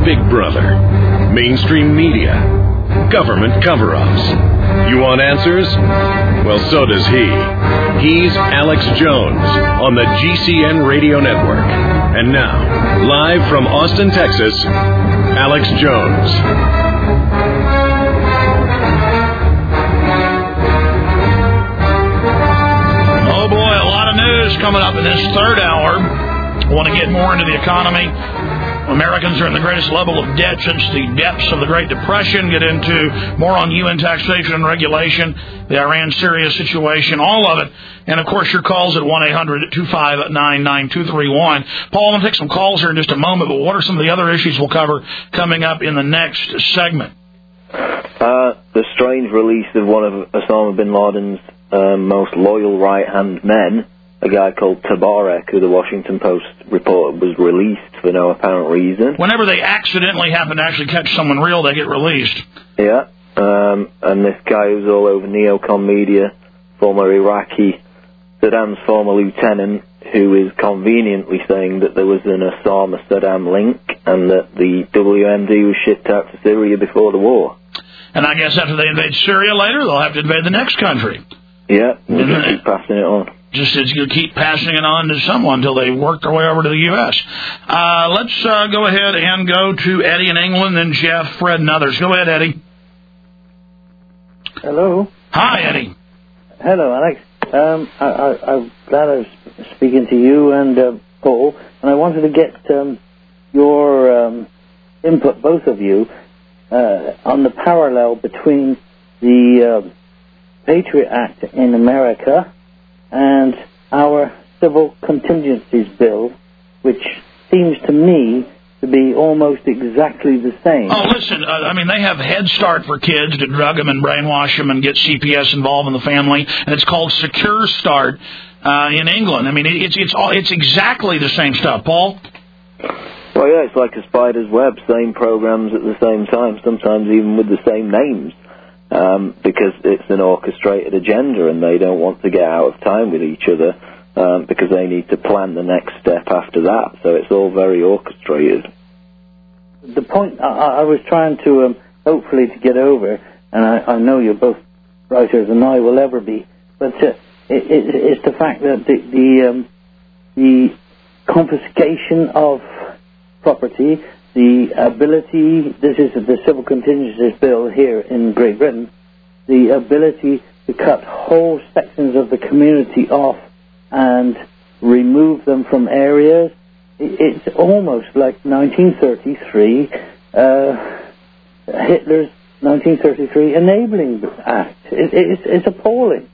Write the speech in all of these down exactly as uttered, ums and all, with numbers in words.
Big Brother, mainstream media, government cover-ups. You want answers? Well, so does he. He's Alex Jones on the G C N Radio Network. And now, live from Austin, Texas, Alex Jones. Oh boy, a lot of news coming up in this third hour. I want to get more into the economy. Americans are in the greatest level of debt since the depths of the Great Depression. Get into more on U N taxation and regulation, the Iran-Syria situation, all of it. And, of course, your calls at one eight hundred two five nine nine two three one. Paul, I'm going to take some calls here in just a moment, but what are some of the other issues we'll cover coming up in the next segment? Uh, the strange release of one of Osama bin Laden's uh, most loyal right-hand men, a guy called Tabarek, who the Washington Post reported was released for no apparent reason. Whenever they accidentally happen to actually catch someone real, they get released. Yeah, um, and this guy who's all over neocon media, former Iraqi, Saddam's former lieutenant, who is conveniently saying that there was an Osama-Saddam link and that the W M D was shipped out to Syria before the war. And I guess after they invade Syria later, they'll have to invade the next country. Yeah, we'll just keep passing it on. Just as you keep passing it on to someone until they work their way over to the U S Uh, let's uh, go ahead and go to Eddie in England, then Jeff, Fred, and others. Go ahead, Eddie. Hello. Hi, Eddie. Hello, Alex. Um, I, I, I'm glad I was speaking to you and uh, Paul, and I wanted to get um, your um, input, both of you, uh, on the parallel between the uh, Patriot Act in America and our Civil Contingencies Bill, which seems to me to be almost exactly the same. Oh, listen, uh, I mean, they have Head Start for kids to drug them and brainwash them and get C P S involved in the family, and it's called Secure Start uh, in England. I mean, it's it's all, it's exactly the same stuff. Paul? Well, yeah, it's like a spider's web, same programs at the same time, sometimes even with the same names. Um, because it's an orchestrated agenda and they don't want to get out of time with each other um, because they need to plan the next step after that. So it's all very orchestrated. The point I, I was trying to um, hopefully to get over, and I, I know you're both writers and I will ever be, but uh, it, it, it's the fact that the the, um, the confiscation of property, the ability, this is the Civil Contingencies Bill here in Great Britain, the ability to cut whole sections of the community off and remove them from areas, it's almost like nineteen thirty-three, uh, Hitler's nineteen thirty-three Enabling Act. It, it's, it's appalling.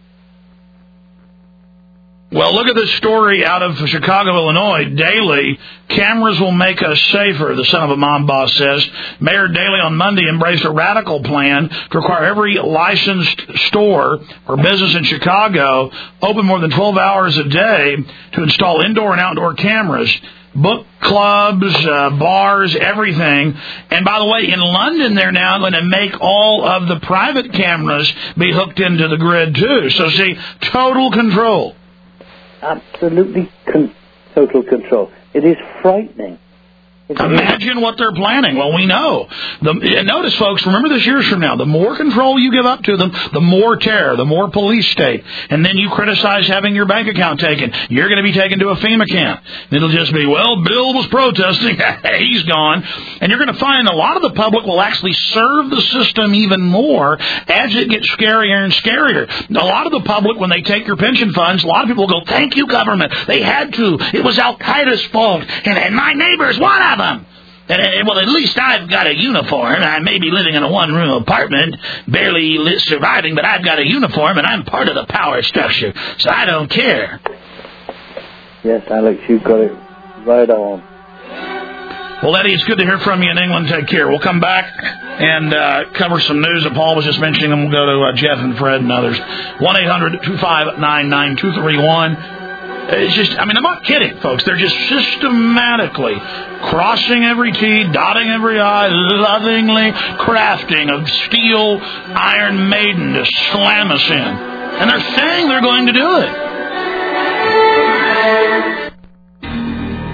Well, look at this story out of Chicago, Illinois. Daley, cameras will make us safer, the son of a mom boss says. Mayor Daley on Monday embraced a radical plan to require every licensed store or business in Chicago open more than twelve hours a day to install indoor and outdoor cameras. Book clubs, uh, bars, everything. And by the way, in London, they're now going to make all of the private cameras be hooked into the grid, too. So, see, total control. Absolutely con- total control. It is frightening. It Imagine is. what they're planning. Well, we know. The, notice, folks, remember this years from now, the more control you give up to them, the more terror, the more police state. And then you criticize having your bank account taken. You're going to be taken to a FEMA camp. It'll just be, well, Bill was protesting. He's gone. And you're going to find a lot of the public will actually serve the system even more as it gets scarier and scarier. A lot of the public, when they take your pension funds, a lot of people will go, thank you, government. They had to. It was Al-Qaeda's fault. And, and my neighbor's one of them. And, uh, well, at least I've got a uniform. I may be living in a one-room apartment, barely li- surviving, but I've got a uniform, and I'm part of the power structure, so I don't care. Yes, Alex, you've got it right on. Well, Eddie, it's good to hear from you in England. Take care. We'll come back and uh, cover some news that Paul was just mentioning, and we'll go to uh, Jeff and Fred and others. one eight hundred two five nine nine two three one. It's just, I mean, I'm not kidding, folks. They're just systematically crossing every T, dotting every I, lovingly crafting a steel Iron Maiden to slam us in. And they're saying they're going to do it.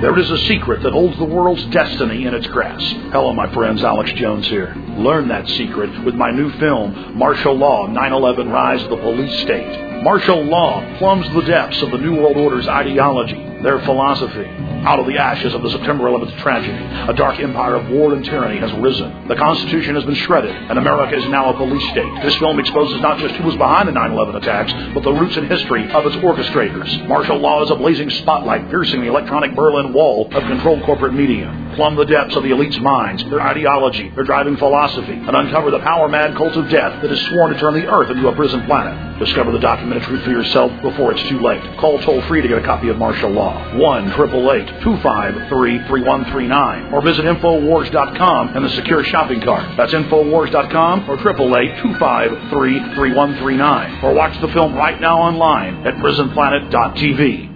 There is a secret that holds the world's destiny in its grasp. Hello, my friends. Alex Jones here. Learn that secret with my new film, Martial Law, nine eleven Rise of the Police State. Martial law plumbs the depths of the New World Order's ideology, their philosophy. Out of the ashes of the September eleventh tragedy, a dark empire of war and tyranny has risen. The Constitution has been shredded, and America is now a police state. This film exposes not just who was behind the nine eleven attacks, but the roots and history of its orchestrators. Martial law is a blazing spotlight piercing the electronic Berlin Wall of controlled corporate media. Plumb the depths of the elite's minds, their ideology, their driving philosophy, and uncover the power-mad cult of death that is sworn to turn the Earth into a prison planet. Discover the documented truth for yourself before it's too late. Call toll-free to get a copy of Martial Law. one eight eight eight, two five three, three one three nine. Or visit Infowars dot com and the secure shopping cart. That's Infowars dot com or eight eight eight, two five three, three one three nine. Or watch the film right now online at prison planet dot t v.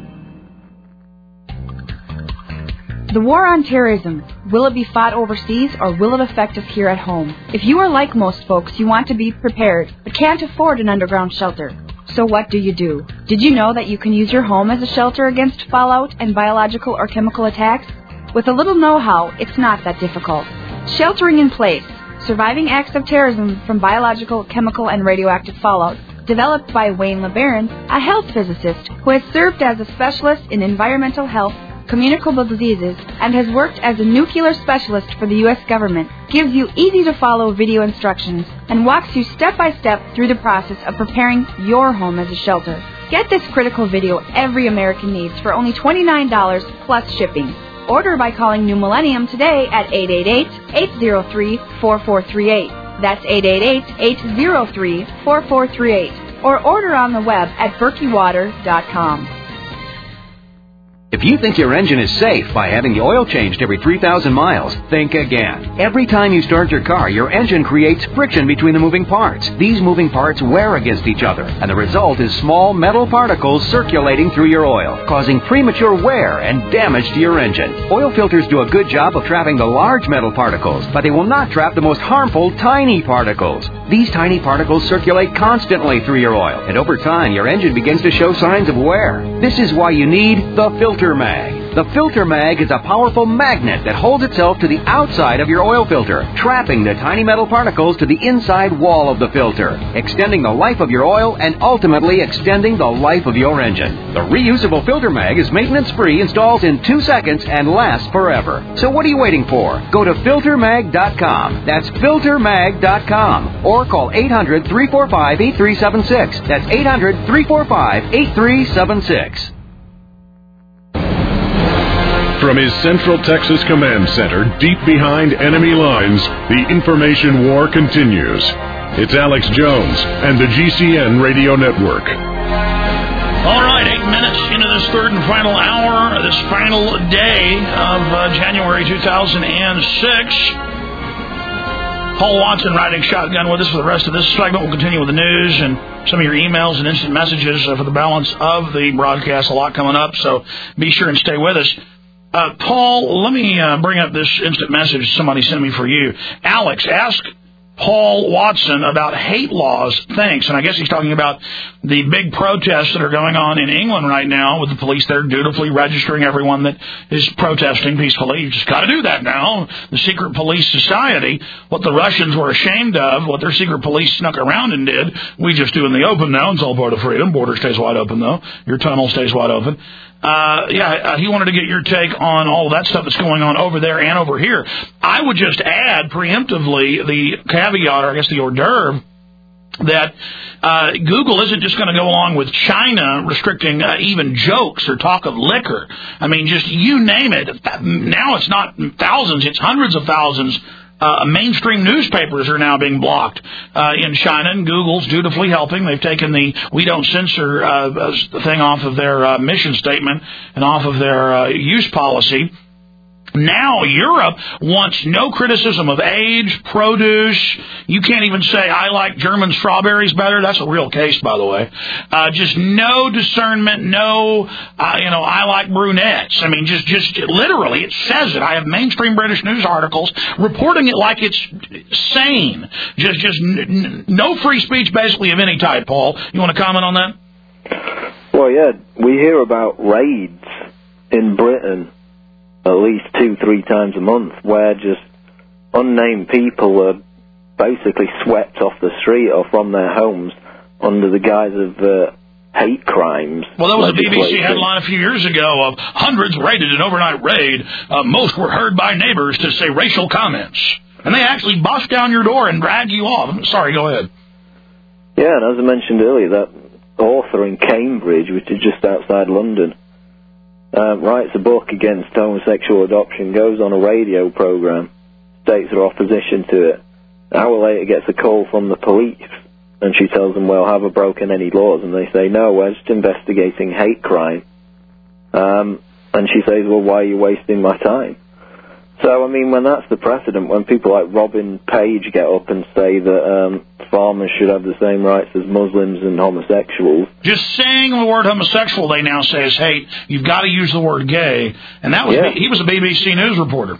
The war on terrorism, will it be fought overseas or will it affect us here at home? If you are like most folks, you want to be prepared, but can't afford an underground shelter. So what do you do? Did you know that you can use your home as a shelter against fallout and biological or chemical attacks? With a little know-how, it's not that difficult. Sheltering in Place, Surviving Acts of Terrorism from Biological, Chemical, and Radioactive Fallout, developed by Wayne LeBaron, a health physicist who has served as a specialist in environmental health, communicable diseases, and has worked as a nuclear specialist for the U S government, gives you easy-to-follow video instructions and walks you step-by-step through the process of preparing your home as a shelter. Get this critical video every American needs for only twenty-nine dollars plus shipping. Order by calling New Millennium today at eight eight eight, eight zero three, four four three eight. That's eight eight eight, eight zero three, four four three eight. Or order on the web at berkey water dot com. If you think your engine is safe by having the oil changed every three thousand miles, think again. Every time you start your car, your engine creates friction between the moving parts. These moving parts wear against each other, and the result is small metal particles circulating through your oil, causing premature wear and damage to your engine. Oil filters do a good job of trapping the large metal particles, but they will not trap the most harmful tiny particles. These tiny particles circulate constantly through your oil, and over time, your engine begins to show signs of wear. This is why you need the filter Mag. The Filter Mag is a powerful magnet that holds itself to the outside of your oil filter, trapping the tiny metal particles to the inside wall of the filter, extending the life of your oil and ultimately extending the life of your engine. The reusable Filter Mag is maintenance-free, installs in two seconds, and lasts forever. So what are you waiting for? Go to filter mag dot com. That's filter mag dot com. Or call eight hundred, three four five, eight three seven six. That's eight hundred, three four five, eight three seven six. From his Central Texas Command Center, deep behind enemy lines, the information war continues. It's Alex Jones and the G C N Radio Network. All right, eight minutes into this third and final hour, this final day of uh, January two thousand six. Paul Watson riding shotgun with us for the rest of this segment. We'll continue with the news and some of your emails and instant messages uh, for the balance of the broadcast. A lot coming up, so be sure and stay with us. Uh, Paul, let me uh, bring up this instant message somebody sent me for you. Alex, ask Paul Watson about hate laws. Thanks. And I guess he's talking about the big protests that are going on in England right now with the police there dutifully registering everyone that is protesting peacefully. You just got to do that now. The secret police society, what the Russians were ashamed of, what their secret police snuck around and did, we just do in the open now. It's all part of freedom. Border stays wide open, though. Your tunnel stays wide open. Uh, yeah, uh, he wanted to get your take on all of that stuff that's going on over there and over here. I would just add preemptively the caveat, or I guess the hors d'oeuvre, that uh, Google isn't just going to go along with China restricting uh, even jokes or talk of liquor. I mean, just you name it. Now it's not thousands, it's hundreds of thousands. Uh, mainstream newspapers are now being blocked uh, in China, and Google's dutifully helping. They've taken the "we don't censor" uh, thing off of their uh, mission statement and off of their uh, use policy. Now Europe wants no criticism of age, produce. You can't even say, I like German strawberries better. That's a real case, by the way. Uh, just no discernment, no, uh, you know, I like brunettes. I mean, just, just literally, it says it. I have mainstream British news articles reporting it like it's sane. Just, just n- n- no free speech, basically, of any type, Paul. You want to comment on that? Well, yeah, we hear about raids in Britain at least two, three times a month, where just unnamed people are basically swept off the street or from their homes under the guise of uh, hate crimes. Well, there was a B B C headline a few years ago of hundreds raided an overnight raid. Uh, most were heard by neighbors to say racial comments. And they actually bust down your door and drag you off. Sorry, go ahead. Yeah, and as I mentioned earlier, that author in Cambridge, which is just outside London, uh, writes a book against homosexual adoption, goes on a radio program, states her opposition to it. An hour later gets a call from the police, and she tells them, well, have I broken any laws? And they say, no, we're just investigating hate crime. Um, and she says, well, why are you wasting my time? So, I mean, when that's the precedent, when people like Robin Page get up and say that um, farmers should have the same rights as Muslims and homosexuals. Just saying the word homosexual, they now say, is hate. You've got to use the word gay. And that was yeah. he was a B B C News reporter.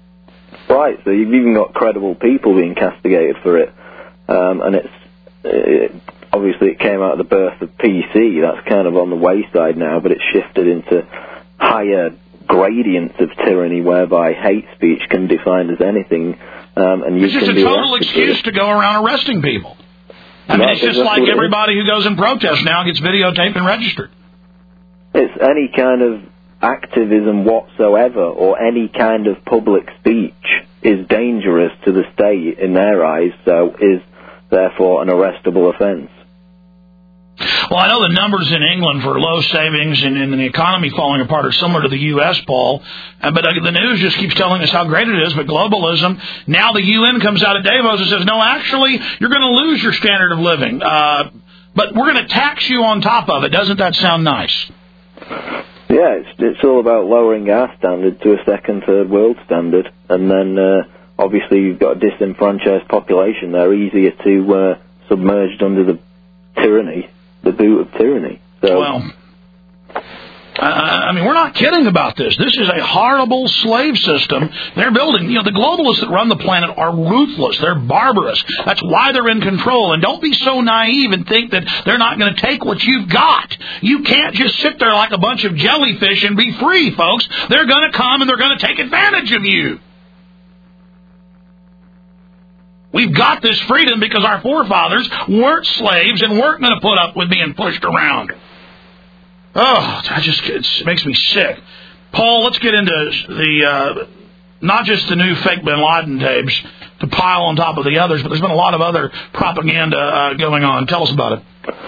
Right, so you've even got credible people being castigated for it. Um, and it's it, obviously it came out of the birth of P C. That's kind of on the wayside now, but it's shifted into higher gradients of tyranny whereby hate speech can be defined as anything. Um, and you it's just can a be total excuse to go around arresting people. I mean, no, it's just like everybody who goes in protest now gets videotaped and registered. It's any kind of activism whatsoever or any kind of public speech is dangerous to the state in their eyes, so is therefore an arrestable offence. Well, I know the numbers in England for low savings and, and the economy falling apart are similar to the U S, Paul, uh, but uh, the news just keeps telling us how great it is, but globalism, now the U N comes out of Davos and says, no, actually, you're going to lose your standard of living, uh, but we're going to tax you on top of it. Doesn't that sound nice? Yeah, it's it's all about lowering our standard to a second, third world standard, and then uh, obviously you've got a disenfranchised population. They're easier to uh, submerged under the tyranny, the boot of tyranny. So, well, I, I mean, we're not kidding about this. This is a horrible slave system they're building. You know, the globalists that run the planet are ruthless. They're barbarous. That's why they're in control. And don't be so naive and think that they're not going to take what you've got. You can't just sit there like a bunch of jellyfish and be free, folks. They're going to come and they're going to take advantage of you. We've got this freedom because our forefathers weren't slaves and weren't going to put up with being pushed around. Oh, I just it makes me sick. Paul, let's get into the uh, not just the new fake Bin Laden tapes to pile on top of the others, but there's been a lot of other propaganda uh, going on. Tell us about it.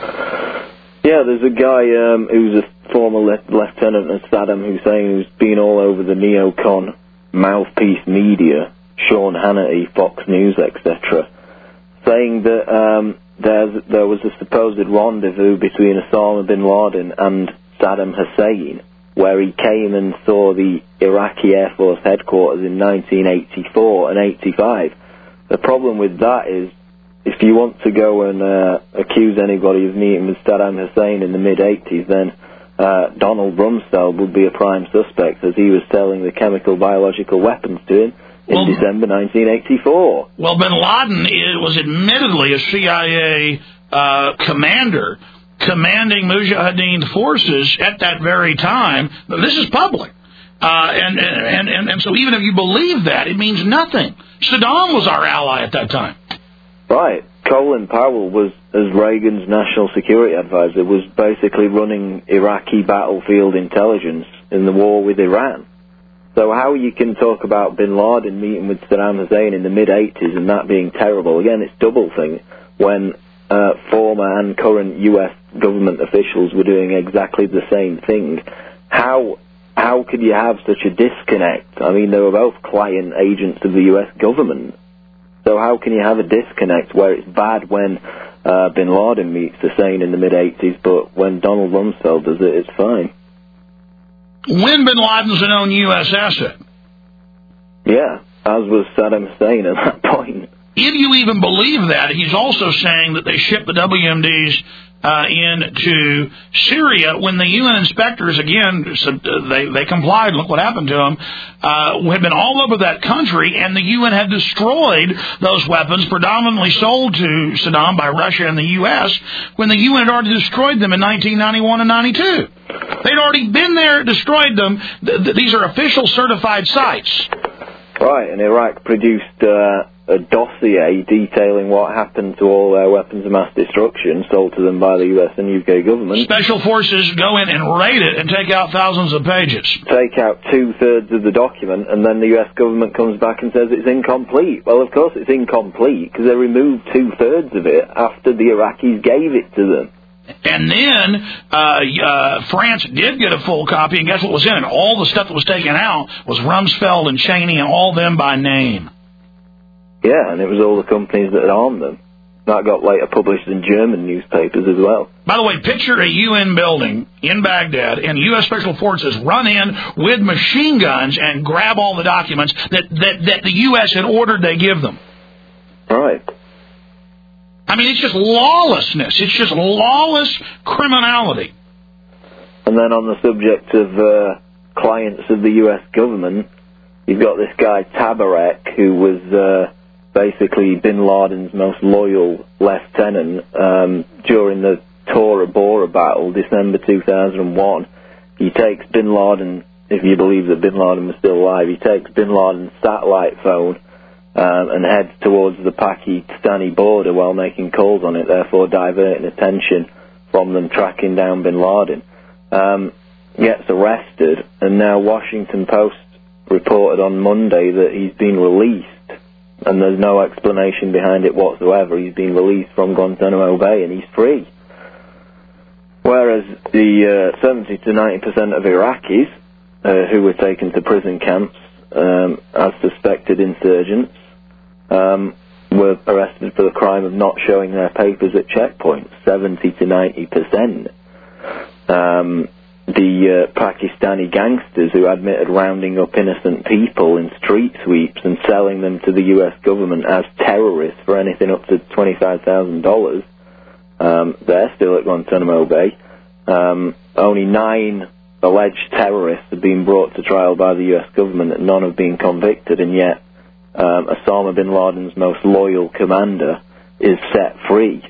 Yeah, there's a guy um, who's a former le- lieutenant of Saddam Hussein who's been all over the neocon mouthpiece media, Sean Hannity, Fox News, et cetera, saying that um, there's, there was a supposed rendezvous between Osama bin Laden and Saddam Hussein, where he came and saw the Iraqi Air Force headquarters in nineteen eighty-four and eighty-five. The problem with that is, if you want to go and uh, accuse anybody of meeting with Saddam Hussein in the mid-eighties, then uh, Donald Rumsfeld would be a prime suspect, as he was selling the chemical biological weapons to him in well, December nineteen eighty-four. Well, bin Laden was admittedly a C I A uh, commander commanding Mujahideen forces at that very time. This is public. Uh, and, and, and, and so even if you believe that, it means nothing. Saddam was our ally at that time. Right. Colin Powell was, as Reagan's national security advisor, was basically running Iraqi battlefield intelligence in the war with Iran. So how you can talk about bin Laden meeting with Saddam Hussein in the mid-eighties and that being terrible, again, it's double thing, when uh, former and current U S government officials were doing exactly the same thing. How how could you have such a disconnect? I mean, they were both client agents of the U S government. So how can you have a disconnect where it's bad when uh, bin Laden meets Hussein in the mid-eighties, but when Donald Rumsfeld does it, it's fine? When bin Laden's a known U S asset. Yeah, as was Saddam Hussein at that point. If you even believe that, he's also saying that they shipped the W M Ds uh, into Syria when the U N inspectors, again, they, they complied. Look what happened to them. Uh, had been all over that country, and the U N had destroyed those weapons, predominantly sold to Saddam by Russia and the U S, when the U N had already destroyed them in nineteen ninety-one and ninety-two. They'd already been there, destroyed them. Th- th- these are official certified sites. Right, and Iraq produced uh, a dossier detailing what happened to all their weapons of mass destruction sold to them by the U S and U K government. Special forces go in and raid it and take out thousands of pages. Take out two-thirds of the document, and then the U S government comes back and says it's incomplete. Well, of course it's incomplete, because they removed two-thirds of it after the Iraqis gave it to them. And then uh, uh, France did get a full copy, and guess what was in it? All the stuff that was taken out was Rumsfeld and Cheney and all them by name. Yeah, and it was all the companies that had armed them. That got later published in German newspapers as well. By the way, picture a U N building in Baghdad, and U S Special Forces run in with machine guns and grab all the documents that, that, that the U S had ordered they give them. Right. I mean, it's just lawlessness. It's just lawless criminality. And then on the subject of uh, clients of the U S government, you've got this guy Tabarek, who was uh, basically bin Laden's most loyal lieutenant um, during the Tora Bora battle, December two thousand one. He takes bin Laden, if you believe that bin Laden was still alive, he takes bin Laden's satellite phone Um, and heads towards the Pakistani border while making calls on it, therefore diverting attention from them tracking down bin Laden. Um, gets arrested, and now Washington Post reported on Monday that he's been released, and there's no explanation behind it whatsoever. He's been released from Guantanamo Bay, and he's free. Whereas the uh, seventy to ninety percent of Iraqis uh, who were taken to prison camps um, as suspected insurgents Um, were arrested for the crime of not showing their papers at checkpoints, seventy to ninety percent. Um, the uh, Pakistani gangsters who admitted rounding up innocent people in street sweeps and selling them to the U S government as terrorists for anything up to twenty-five thousand dollars, um, they're still at Guantanamo Bay. Um, only nine alleged terrorists have been brought to trial by the U S government, and none have been convicted, and yet Um, Osama bin Laden's most loyal commander is set free.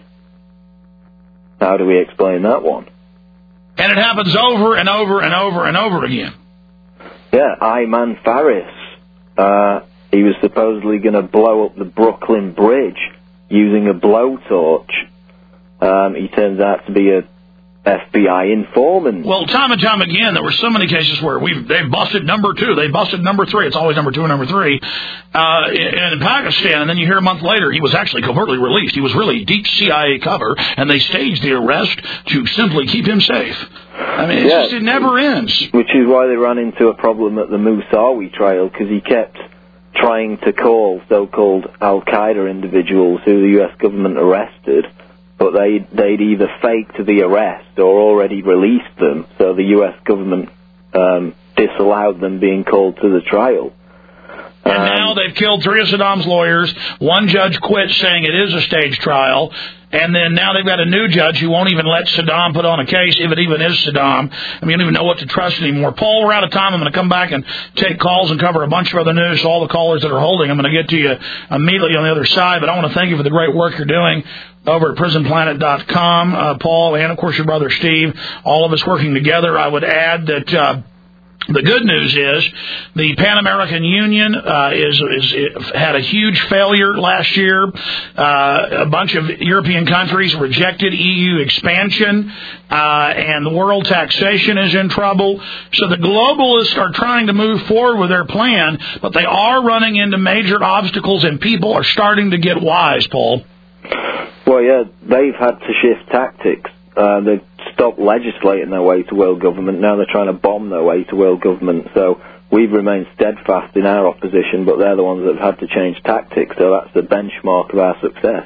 How do we explain that one? And it happens over and over and over and over again. Yeah, Ayman Faris. Uh, he was supposedly going to blow up the Brooklyn Bridge using a blowtorch. Um, he turns out to be a F B I informant. Well, time and time again, there were so many cases where we've they've busted number two, they busted number three. It's always number two and number three. Uh, in, in Pakistan, and then you hear a month later, he was actually covertly released. He was really deep C I A cover, and they staged the arrest to simply keep him safe. I mean, it's yeah, just, it never ends. Which is why they ran into a problem at the Musawi trial, because he kept trying to call so-called Al-Qaeda individuals who the U S government arrested, but they, they'd either faked the arrest or already released them, so the U S government um, disallowed them being called to the trial. And um, now they've killed three of Saddam's lawyers. One judge quit saying it is a staged trial. And then now they've got a new judge who won't even let Saddam put on a case, if it even is Saddam. I mean, you don't even know what to trust anymore. Paul, we're out of time. I'm going to come back and take calls and cover a bunch of other news. So all the callers that are holding, I'm going to get to you immediately on the other side. But I want to thank you for the great work you're doing over at prison planet dot com. Uh, Paul, and, of course, your brother Steve, all of us working together. I would add that Uh, the good news is the Pan American Union uh, is, is had a huge failure last year. Uh, a bunch of European countries rejected E U expansion, uh, and the world taxation is in trouble. So the globalists are trying to move forward with their plan, but they are running into major obstacles, and people are starting to get wise, Paul. Well, yeah, they've had to shift tactics. Uh, they've stopped legislating their way to world government. Now they're trying to bomb their way to world government. So we've remained steadfast in our opposition, but they're the ones that have had to change tactics. So that's the benchmark of our success.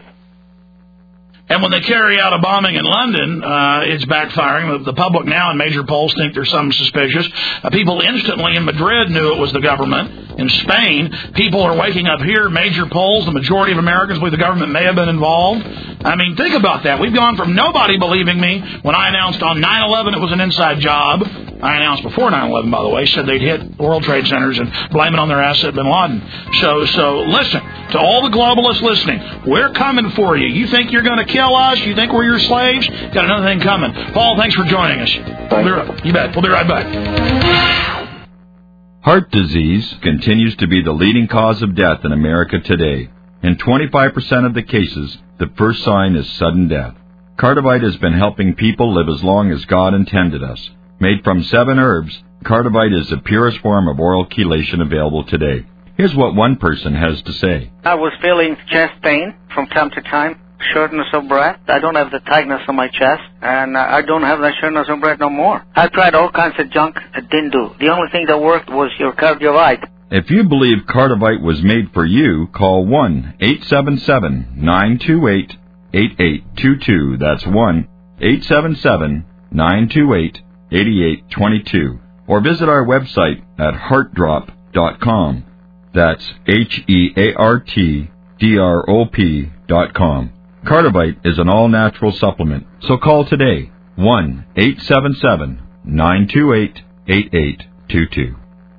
And when they carry out a bombing in London, uh, it's backfiring. The public now in major polls think there's something suspicious. Uh, people instantly in Madrid knew it was the government. In Spain, people are waking up here. Major polls, the majority of Americans believe the government may have been involved. I mean, think about that. We've gone from nobody believing me when I announced on nine eleven it was an inside job, uh, I announced before nine eleven, by the way, said they'd hit World Trade Centers and blame it on their asset, bin Laden. So, so listen, to all the globalists listening, we're coming for you. You think you're going to kill us? You think we're your slaves? Got another thing coming. Paul, thanks for joining us. We'll be right, you bet. We'll be right back. Heart disease continues to be the leading cause of death in America today. In twenty-five percent of the cases, the first sign is sudden death. Cardivite has been helping people live as long as God intended us. Made from seven herbs, Cardivite is the purest form of oral chelation available today. Here's what one person has to say. I was feeling chest pain from time to time, shortness of breath. I don't have the tightness on my chest, and I don't have that shortness of breath no more. I tried all kinds of junk. It didn't do. The only thing that worked was your Cardivite. If you believe Cardivite was made for you, call one eight seven seven, nine two eight, eight eight two two. That's one eight seven seven, nine two eight, eight eight two two. Or visit our website at heart drop dot com. That's H E A R T D R O P dot com. Cardivite is an all-natural supplement, so call today, one eight seven seven, nine two eight, eight eight two two.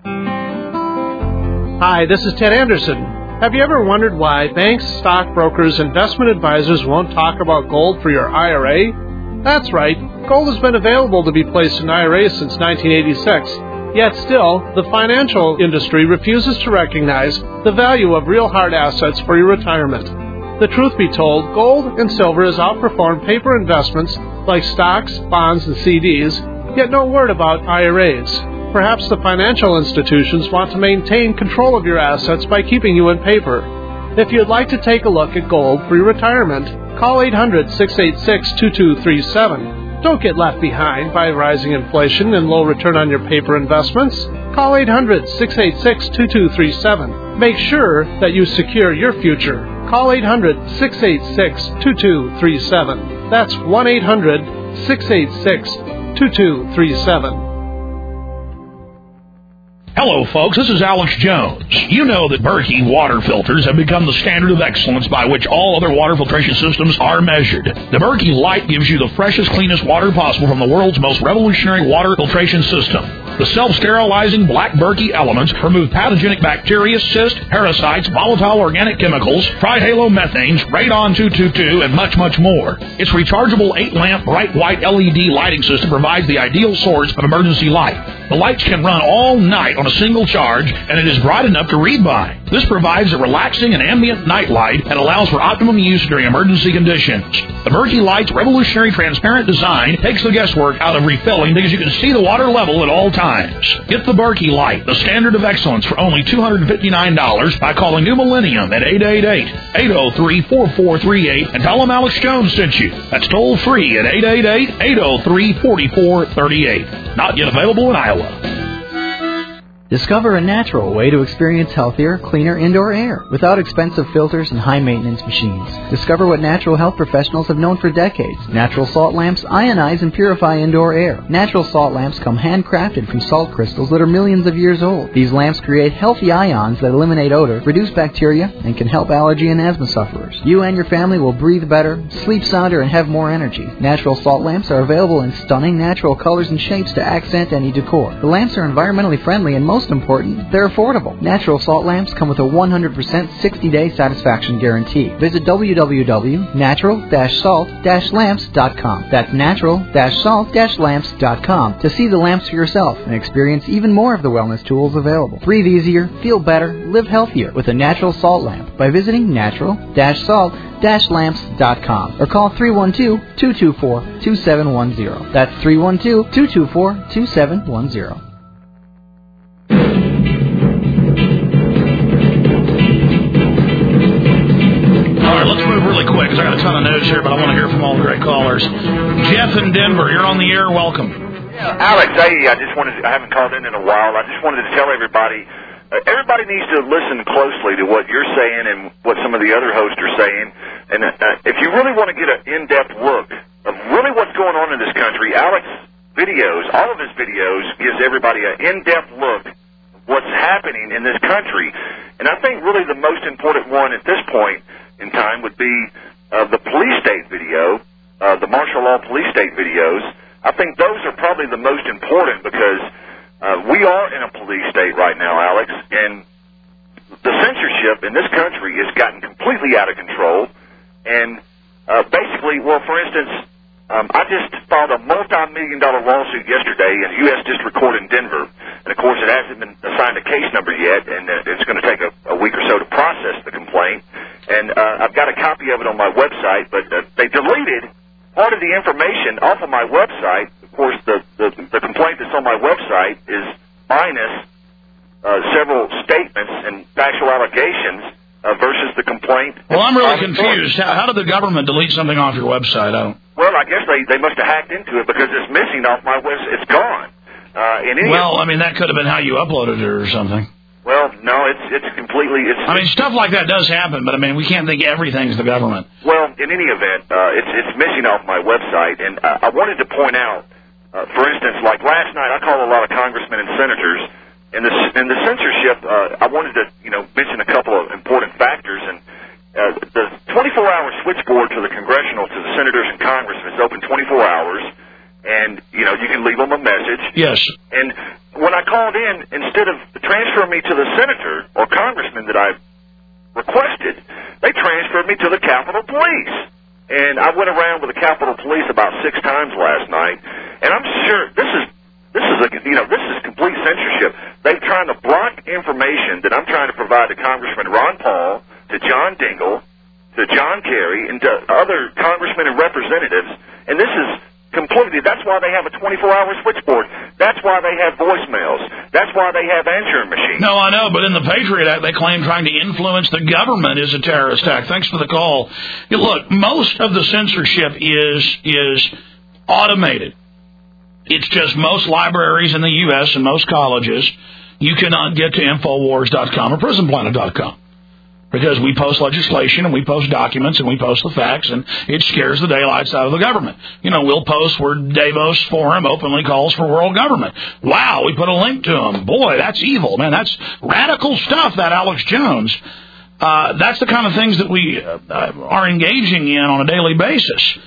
Hi, this is Ted Anderson. Have you ever wondered why banks, stockbrokers, investment advisors won't talk about gold for your I R A? That's right. Gold has been available to be placed in I R As since nineteen eighty-six. Yet still, the financial industry refuses to recognize the value of real hard assets for your retirement. The truth be told, gold and silver has outperformed paper investments like stocks, bonds, and C Ds, yet no word about I R As. Perhaps the financial institutions want to maintain control of your assets by keeping you in paper. If you'd like to take a look at gold for your retirement, call eight hundred, six eight six, two two three seven. Don't get left behind by rising inflation and low return on your paper investments. Call eight hundred, six eight six, two two three seven. Make sure that you secure your future. Call eight hundred, six eight six, two two three seven. That's one eight hundred, six eight six, two two three seven. Hello, folks. This is Alex Jones. You know that Berkey water filters have become the standard of excellence by which all other water filtration systems are measured. The Berkey Light gives you the freshest, cleanest water possible from the world's most revolutionary water filtration system. The self-sterilizing black Berkey elements remove pathogenic bacteria, cysts, parasites, volatile organic chemicals, trihalomethanes, radon two twenty-two, and much, much more. Its rechargeable eight-lamp bright white L E D lighting system provides the ideal source of emergency light. The lights can run all night on a single charge, and it is bright enough to read by. This provides a relaxing and ambient night light that allows for optimum use during emergency conditions. The Berkey Light's revolutionary transparent design takes the guesswork out of refilling because you can see the water level at all times. Get the Berkey Light, the standard of excellence, for only two hundred fifty-nine dollars by calling New Millennium at eight eight eight, eight oh three, four four three eight and tell them Alex Jones sent you. That's toll free at eight eight eight, eight oh three, four four three eight. Not yet available in Iowa. Discover a natural way to experience healthier, cleaner indoor air without expensive filters and high-maintenance machines. Discover what natural health professionals have known for decades. Natural salt lamps ionize and purify indoor air. Natural salt lamps come handcrafted from salt crystals that are millions of years old. These lamps create healthy ions that eliminate odor, reduce bacteria, and can help allergy and asthma sufferers. You and your family will breathe better, sleep sounder, and have more energy. Natural salt lamps are available in stunning natural colors and shapes to accent any decor. The lamps are environmentally friendly and most important, they're affordable. Natural salt lamps come with a one hundred percent sixty-day satisfaction guarantee. Visit w w w dot natural dash salt dash lamps dot com. That's natural dash salt dash lamps dot com to see the lamps for yourself and experience even more of the wellness tools available. Breathe easier, feel better, live healthier with a natural salt lamp by visiting natural dash salt dash lamps dot com or call three one two, two two four, two seven one zero. That's three one two, two two four, two seven one zero. Let's move really quick because I got a ton of notes here, but I want to hear from all the great callers. Jeff in Denver, you're on the air. Welcome. Yeah, Alex, hey, I just wanted to, I haven't called in in a while. I just wanted to tell everybody, uh, everybody needs to listen closely to what you're saying and what some of the other hosts are saying. And uh, if you really want to get an in-depth look of really what's going on in this country, Alex's videos, all of his videos, gives everybody an in-depth look of what's happening in this country. And I think really the most important one at this point in time would be uh, the police state video, uh, the martial law police state videos. I think those are probably the most important because uh, we are in a police state right now, Alex, and the censorship in this country has gotten completely out of control. And uh, basically, well, for instance, um, I just filed a multi-million dollar lawsuit yesterday in a U S District Court in Denver. And, of course, it hasn't been assigned a case number yet, and uh, it's going to take a, a week or so to process the complaint. And uh, I've got a copy of it on my website, but uh, they deleted part of the information off of my website. Of course, the, the, the complaint that's on my website is minus uh, several statements and factual allegations uh, versus the complaint. Well, I'm really confused. How, how did the government delete something off your website? I don't... Well, I guess they, they must have hacked into it because it's missing off my website. It's gone. Uh, in any well, I mean, that could have been how you uploaded it or something. Well, no, it's it's completely... It's, I mean, stuff like that does happen, but, I mean, we can't think everything's the government. Well, in any event, uh, it's, it's missing off my website, and uh, I wanted to point out, uh, for instance, like last night, I called a lot of congressmen and senators, and the, and the censorship, uh, I wanted to, you know, mention a couple of important factors, and uh, the twenty-four hour switchboard to the congressional, to the senators and congressmen is open twenty-four hours, and, you know, you can leave them a message. Yes. And when I called in, instead of transferring me to the senator or congressman that I requested, they transferred me to the Capitol Police. And I went around with the Capitol Police about six times last night, and I'm sure this is this is a you know this is complete censorship. They're trying to block information that I'm trying to provide to Congressman Ron Paul, to John Dingell, to John Kerry, and to other congressmen and representatives. And this is completely, that's why they have a twenty-four hour switchboard. That's why they have voicemails. That's why they have answering machines. No, I know, but in the Patriot Act, they claim trying to influence the government is a terrorist act. Thanks for the call. Look, most of the censorship is is automated. It's just most libraries in the U S and most colleges, you cannot get to Infowars dot com or Prison Planet dot com. Because we post legislation and we post documents and we post the facts, and it scares the daylights out of the government. You know, we'll post where Davos Forum openly calls for world government. Wow, we put a link to them. Boy, that's evil, man. That's radical stuff, that Alex Jones. Uh, that's the kind of things that we uh, are engaging in on a daily basis.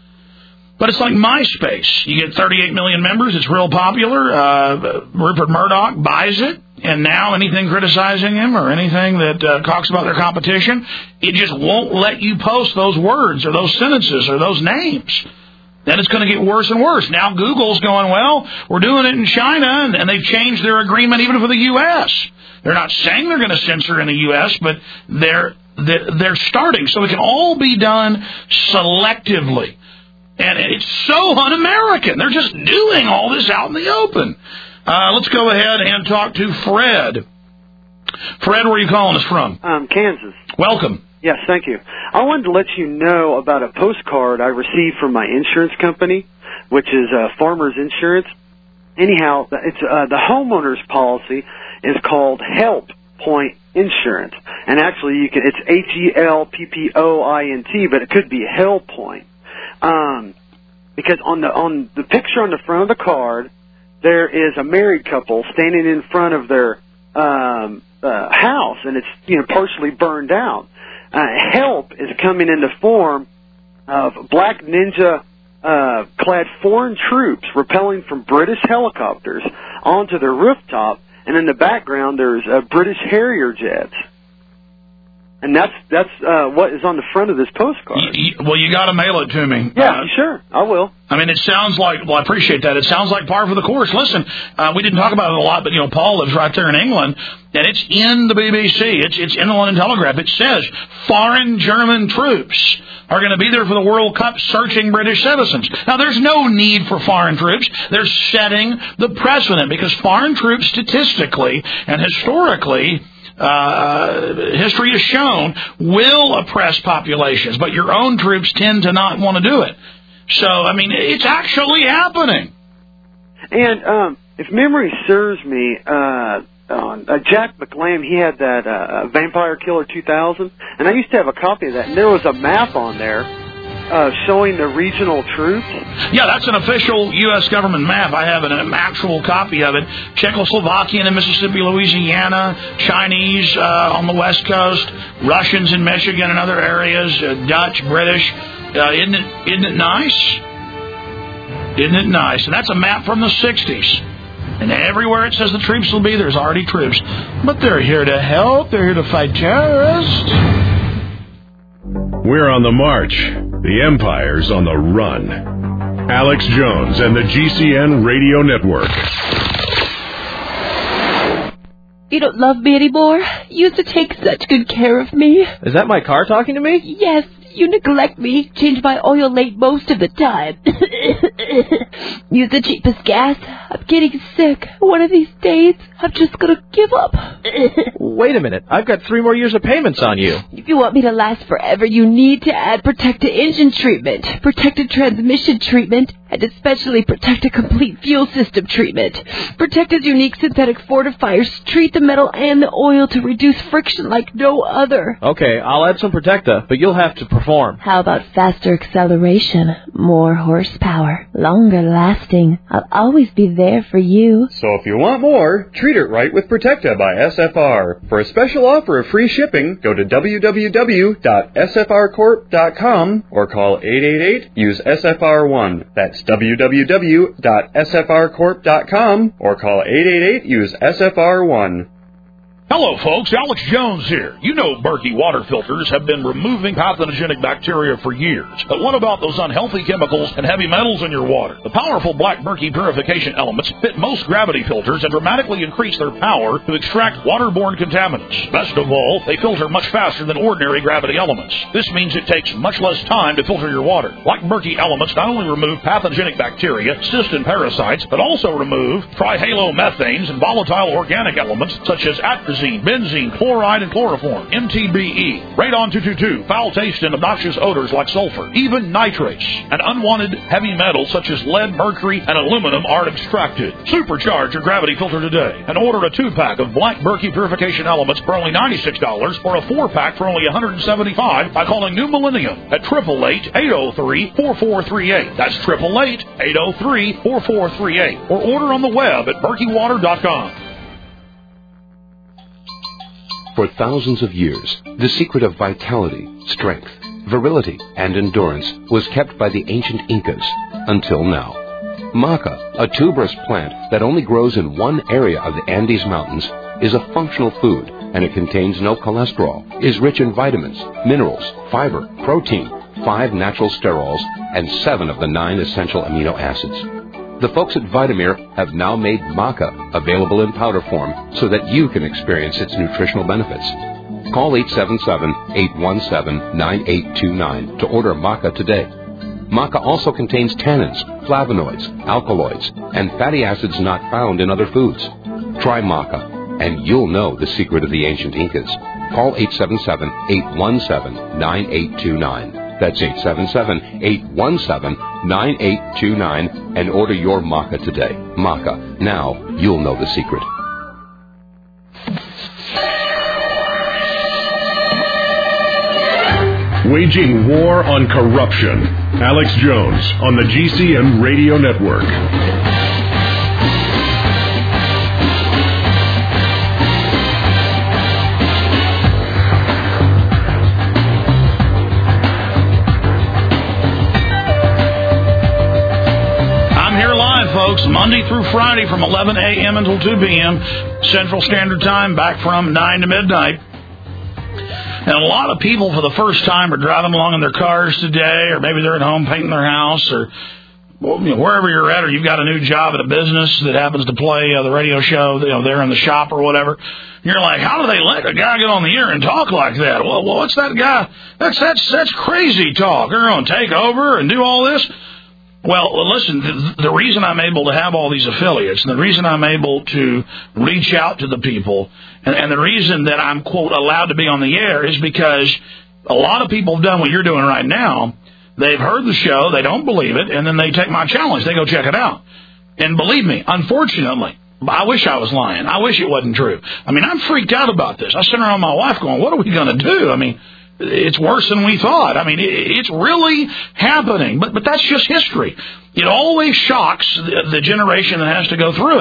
But it's like MySpace. You get thirty-eight million members. It's real popular. Uh, Rupert Murdoch buys it. And now anything criticizing him or anything that uh, talks about their competition, it just won't let you post those words or those sentences or those names. Then it's going to get worse and worse. Now Google's going, well, we're doing it in China, and, and they've changed their agreement even for the U S They're not saying they're going to censor in the U S, but they're, they're, they're starting. So it can all be done selectively. And it's so un-American. They're just doing all this out in the open. Uh, let's go ahead and talk to Fred. Fred, where are you calling us from? Um, Kansas. Welcome. Yes, thank you. I wanted to let you know about a postcard I received from my insurance company, which is uh, Farmers Insurance. Anyhow, it's uh, the homeowner's policy is called Help Point Insurance, and actually, you can it's H E L P P O I N T, but it could be Hell Point, um, because on the on the picture on the front of the card, there is a married couple standing in front of their um, uh, house, and it's you know partially burned down. Uh, help is coming in the form of black ninja uh, clad foreign troops rappelling from British helicopters onto their rooftop, and in the background there's uh, British Harrier jets. And that's that's uh, what is on the front of this postcard. You, you, well, you got to mail it to me. Yeah, uh, sure, I will. I mean, it sounds like, well, I appreciate that. It sounds like par for the course. Listen, uh, we didn't talk about it a lot, but, you know, Paul lives right there in England, and it's in the B B C. It's, it's in the London Telegraph. It says foreign German troops are going to be there for the World Cup searching British citizens. Now, there's no need for foreign troops. They're setting the precedent because foreign troops statistically and historically, Uh, history has shown, will oppress populations, but your own troops tend to not want to do it. So, I mean, it's actually happening. And um, if memory serves me, uh, uh, Jack McLam, he had that uh, Vampire Killer two thousand, and I used to have a copy of that, and there was a map on there Uh, showing the regional troops. Yeah, that's an official U S government map. I have an, an actual copy of it. Czechoslovakian in Mississippi, Louisiana, Chinese uh, on the West Coast, Russians in Michigan and other areas, uh, Dutch, British. Uh, isn't it? Isn't it nice? Isn't it nice? And that's a map from the sixties. And everywhere it says the troops will be, there's already troops. But they're here to help. They're here to fight terrorists. We're on the march. The Empire's on the run. Alex Jones and the G C N Radio Network. You don't love me anymore? You used to take such good care of me. Is that my car talking to me? Yes, you neglect me, change my oil late most of the time. Use the cheapest gas. I'm getting sick. One of these days, I'm just gonna give up. Wait a minute. I've got three more years of payments on you. If you want me to last forever, you need to add Protecta engine treatment, Protecta transmission treatment, and especially Protecta complete fuel system treatment. Protecta's unique synthetic fortifiers treat the metal and the oil to reduce friction like no other. Okay, I'll add some Protecta, but you'll have to perform. How about faster acceleration, more horsepower, longer lasting? I'll always be there for you. So if you want more, treat it right with Protecta by S F R. For a special offer of free shipping, go to w w w dot s f r corp dot com or call eight eight eight, use S F R one. That's w w w dot s f r corp dot com or call eight eight eight, use S F R one. Hello, folks. Alex Jones here. You know Berkey water filters have been removing pathogenic bacteria for years. But what about those unhealthy chemicals and heavy metals in your water? The powerful Black Berkey purification elements fit most gravity filters and dramatically increase their power to extract waterborne contaminants. Best of all, they filter much faster than ordinary gravity elements. This means it takes much less time to filter your water. Black Berkey elements not only remove pathogenic bacteria, cysts, and parasites, but also remove trihalomethanes and volatile organic elements such as atrazine, benzene, chloride, and chloroform, M T B E, radon two twenty-two, foul taste and obnoxious odors like sulfur, even nitrates, and unwanted heavy metals such as lead, mercury, and aluminum are extracted. Supercharge your gravity filter today and order a two-pack of Black Berkey purification elements for only ninety-six dollars or a four-pack for only one hundred seventy-five dollars by calling New Millennium at eight eight eight, eight oh three, four four three eight. That's eight eight eight, eight oh three, four four three eight. Or order on the web at berkey water dot com. For thousands of years, the secret of vitality, strength, virility, and endurance was kept by the ancient Incas, until now. Maca, a tuberous plant that only grows in one area of the Andes Mountains, is a functional food, and it contains no cholesterol, is rich in vitamins, minerals, fiber, protein, five natural sterols, and seven of the nine essential amino acids. The folks at Vitamir have now made Maca available in powder form so that you can experience its nutritional benefits. Call eight seven seven, eight one seven, nine eight two nine to order Maca today. Maca also contains tannins, flavonoids, alkaloids, and fatty acids not found in other foods. Try Maca, and you'll know the secret of the ancient Incas. Call eight seven seven, eight one seven, nine eight two nine. That's eight seven seven, eight one seven, nine eight two nine and order your Maca today. Maca. Now you'll know the secret. Waging war on corruption. Alex Jones on the G C N Radio Network. Folks, Monday through Friday from eleven a.m. until two p.m. Central Standard Time, back from nine to midnight. And a lot of people for the first time are driving along in their cars today, or maybe they're at home painting their house, or well, you know, wherever you're at, or you've got a new job at a business that happens to play uh, the radio show, you know, they're in the shop or whatever. And you're like, how do they let a guy get on the air and talk like that? Well, well what's that guy? That's that's that's crazy talk. They're going to take over and do all this. Well, listen, the, the reason I'm able to have all these affiliates, and the reason I'm able to reach out to the people, and, and the reason that I'm, quote, allowed to be on the air is because a lot of people have done what you're doing right now. They've heard the show, they don't believe it, and then they take my challenge. They go check it out. And believe me, unfortunately, I wish I was lying. I wish it wasn't true. I mean, I'm freaked out about this. I sit around my wife going, what are we going to do? I mean, it's worse than we thought. I mean, it's really happening. But but that's just history. It always shocks the, the generation that has to go through it.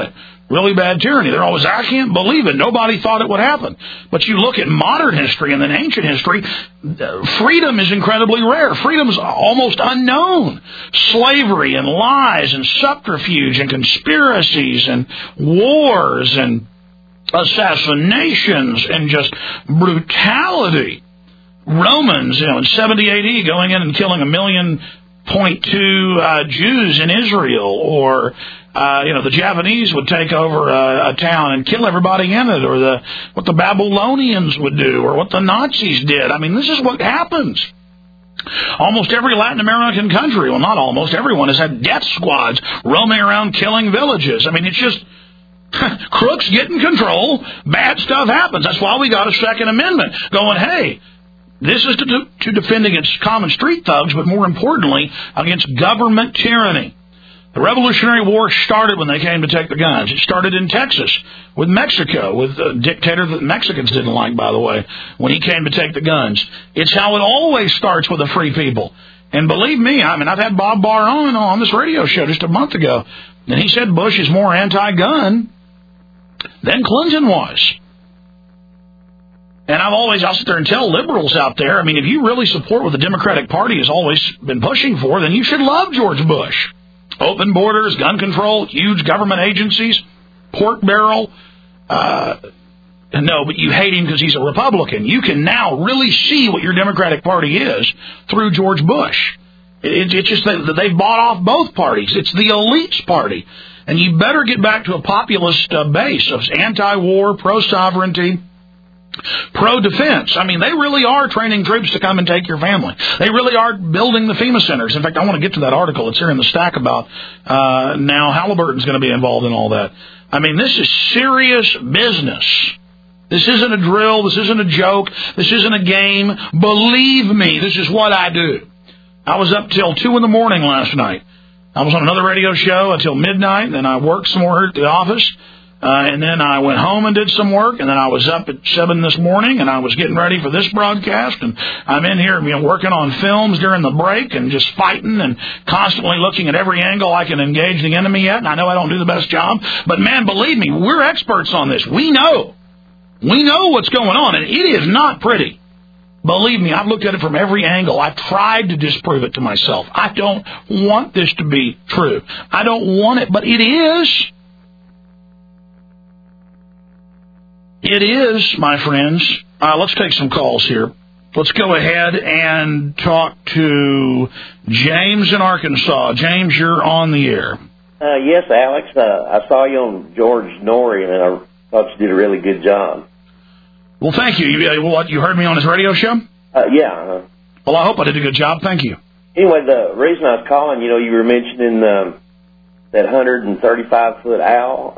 really bad tyranny. They're always, I can't believe it. Nobody thought it would happen. But you look at modern history and then ancient history, freedom is incredibly rare. Freedom is almost unknown. Slavery and lies and subterfuge and conspiracies and wars and assassinations and just brutality. Romans, you know, in seventy A D going in and killing a million point two uh, Jews in Israel, or uh, you know, the Japanese would take over a, a town and kill everybody in it, or the what the Babylonians would do, or what the Nazis did. I mean, this is what happens. Almost every Latin American country, well, not almost, everyone has had death squads roaming around killing villages. I mean, it's just crooks get in control, bad stuff happens. That's why we got a Second Amendment going, hey, this is to, do, to defend against common street thugs, but more importantly, against government tyranny. The Revolutionary War started when they came to take the guns. It started in Texas with Mexico, with a dictator that Mexicans didn't like, by the way, when he came to take the guns. It's how it always starts with the free people. And believe me, I mean, I've had Bob Barr on on this radio show just a month ago, and he said Bush is more anti-gun than Clinton was. And I've always, I'll sit there and tell liberals out there, I mean, if you really support what the Democratic Party has always been pushing for, then you should love George Bush. Open borders, gun control, huge government agencies, pork barrel. Uh, no, but you hate him because he's a Republican. You can now really see what your Democratic Party is through George Bush. It, it's just that they've bought off both parties. It's the elites party. And you better get back to a populist uh, base of anti-war, pro-sovereignty, pro-defense. I mean, they really are training troops to come and take your family. They really are building the FEMA centers. In fact, I want to get to that article. It's here in the stack about uh, now Halliburton's going to be involved in all that. I mean, this is serious business. This isn't a drill. This isn't a joke. This isn't a game. Believe me, this is what I do. I was up till two in the morning last night. I was on another radio show until midnight, then I worked some more at the office. Uh, and then I went home and did some work, and then I was up at seven this morning, and I was getting ready for this broadcast, and I'm in here, you know, working on films during the break, and just fighting, and constantly looking at every angle I can engage the enemy at, and I know I don't do the best job, but man, believe me, we're experts on this. We know. We know what's going on, and it is not pretty. Believe me, I've looked at it from every angle. I've tried to disprove it to myself. I don't want this to be true. I don't want it, but it is. It is, my friends. Uh, let's take some calls here. Let's go ahead and talk to James in Arkansas. James, you're on the air. Uh, yes, Alex. Uh, I saw you on George Norrie, and I thought you did a really good job. Well, thank you. You, what, you heard me on his radio show? Uh, yeah. Well, I hope I did a good job. Thank you. Anyway, the reason I was calling, you know, you were mentioning um, that one hundred thirty-five foot owl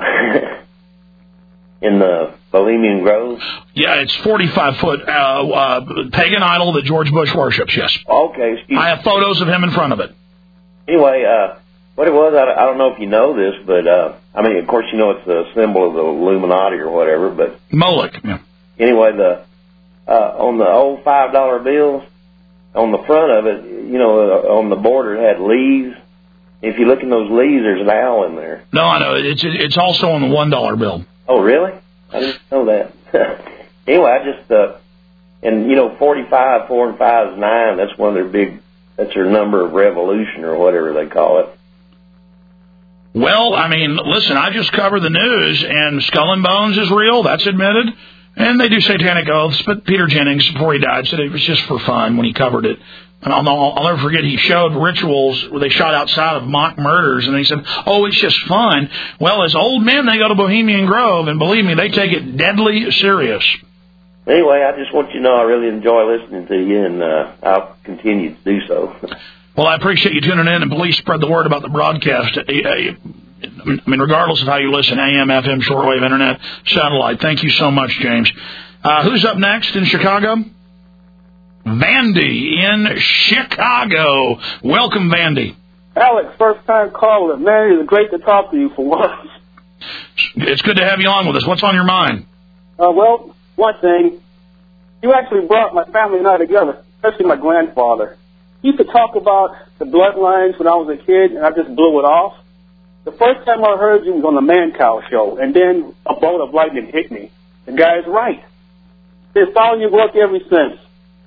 in the Bohemian Grove. Yeah, it's forty-five foot uh, uh, pagan idol that George Bush worships, yes. Okay, excuse I have photos of him in front of it. Anyway, uh, what it was, I, I don't know if you know this, but, uh, I mean, of course you know it's a symbol of the Illuminati or whatever, but... Moloch, yeah. Anyway, the uh, on the old five dollar bills, on the front of it, you know, uh, on the border it had leaves. If you look in those leaves, there's an owl in there. No, I know. It's it's also on the one dollar bill. Oh, really? I didn't know that. Anyway, I just, uh, and, you know, forty-five, four and five is nine. That's one of their big, that's their number of revolution or whatever they call it. Well, I mean, listen, I just cover the news, and Skull and Bones is real. That's admitted. And they do satanic oaths, but Peter Jennings, before he died, said it was just for fun when he covered it. And I'll, I'll never forget, he showed rituals where they shot outside of mock murders, and he said, oh, it's just fun. Well, as old men, they go to Bohemian Grove, and believe me, they take it deadly serious. Anyway, I just want you to know I really enjoy listening to you, and uh, I'll continue to do so. Well, I appreciate you tuning in, and please spread the word about the broadcast. I mean, regardless of how you listen, A M, F M, shortwave, internet, satellite. Thank you so much, James. Uh, who's up next in Chicago? Vandy in Chicago. Welcome, Vandy. Alex, first time caller. Man, it's great to talk to you for once. It's good to have you on with us. What's on your mind? Uh, well, one thing. You actually brought my family and I together, especially my grandfather. He used to talk about the bloodlines when I was a kid, and I just blew it off. The first time I heard you was on the Mancow show, and then a bolt of lightning hit me. The guy's right. Been following your work ever since.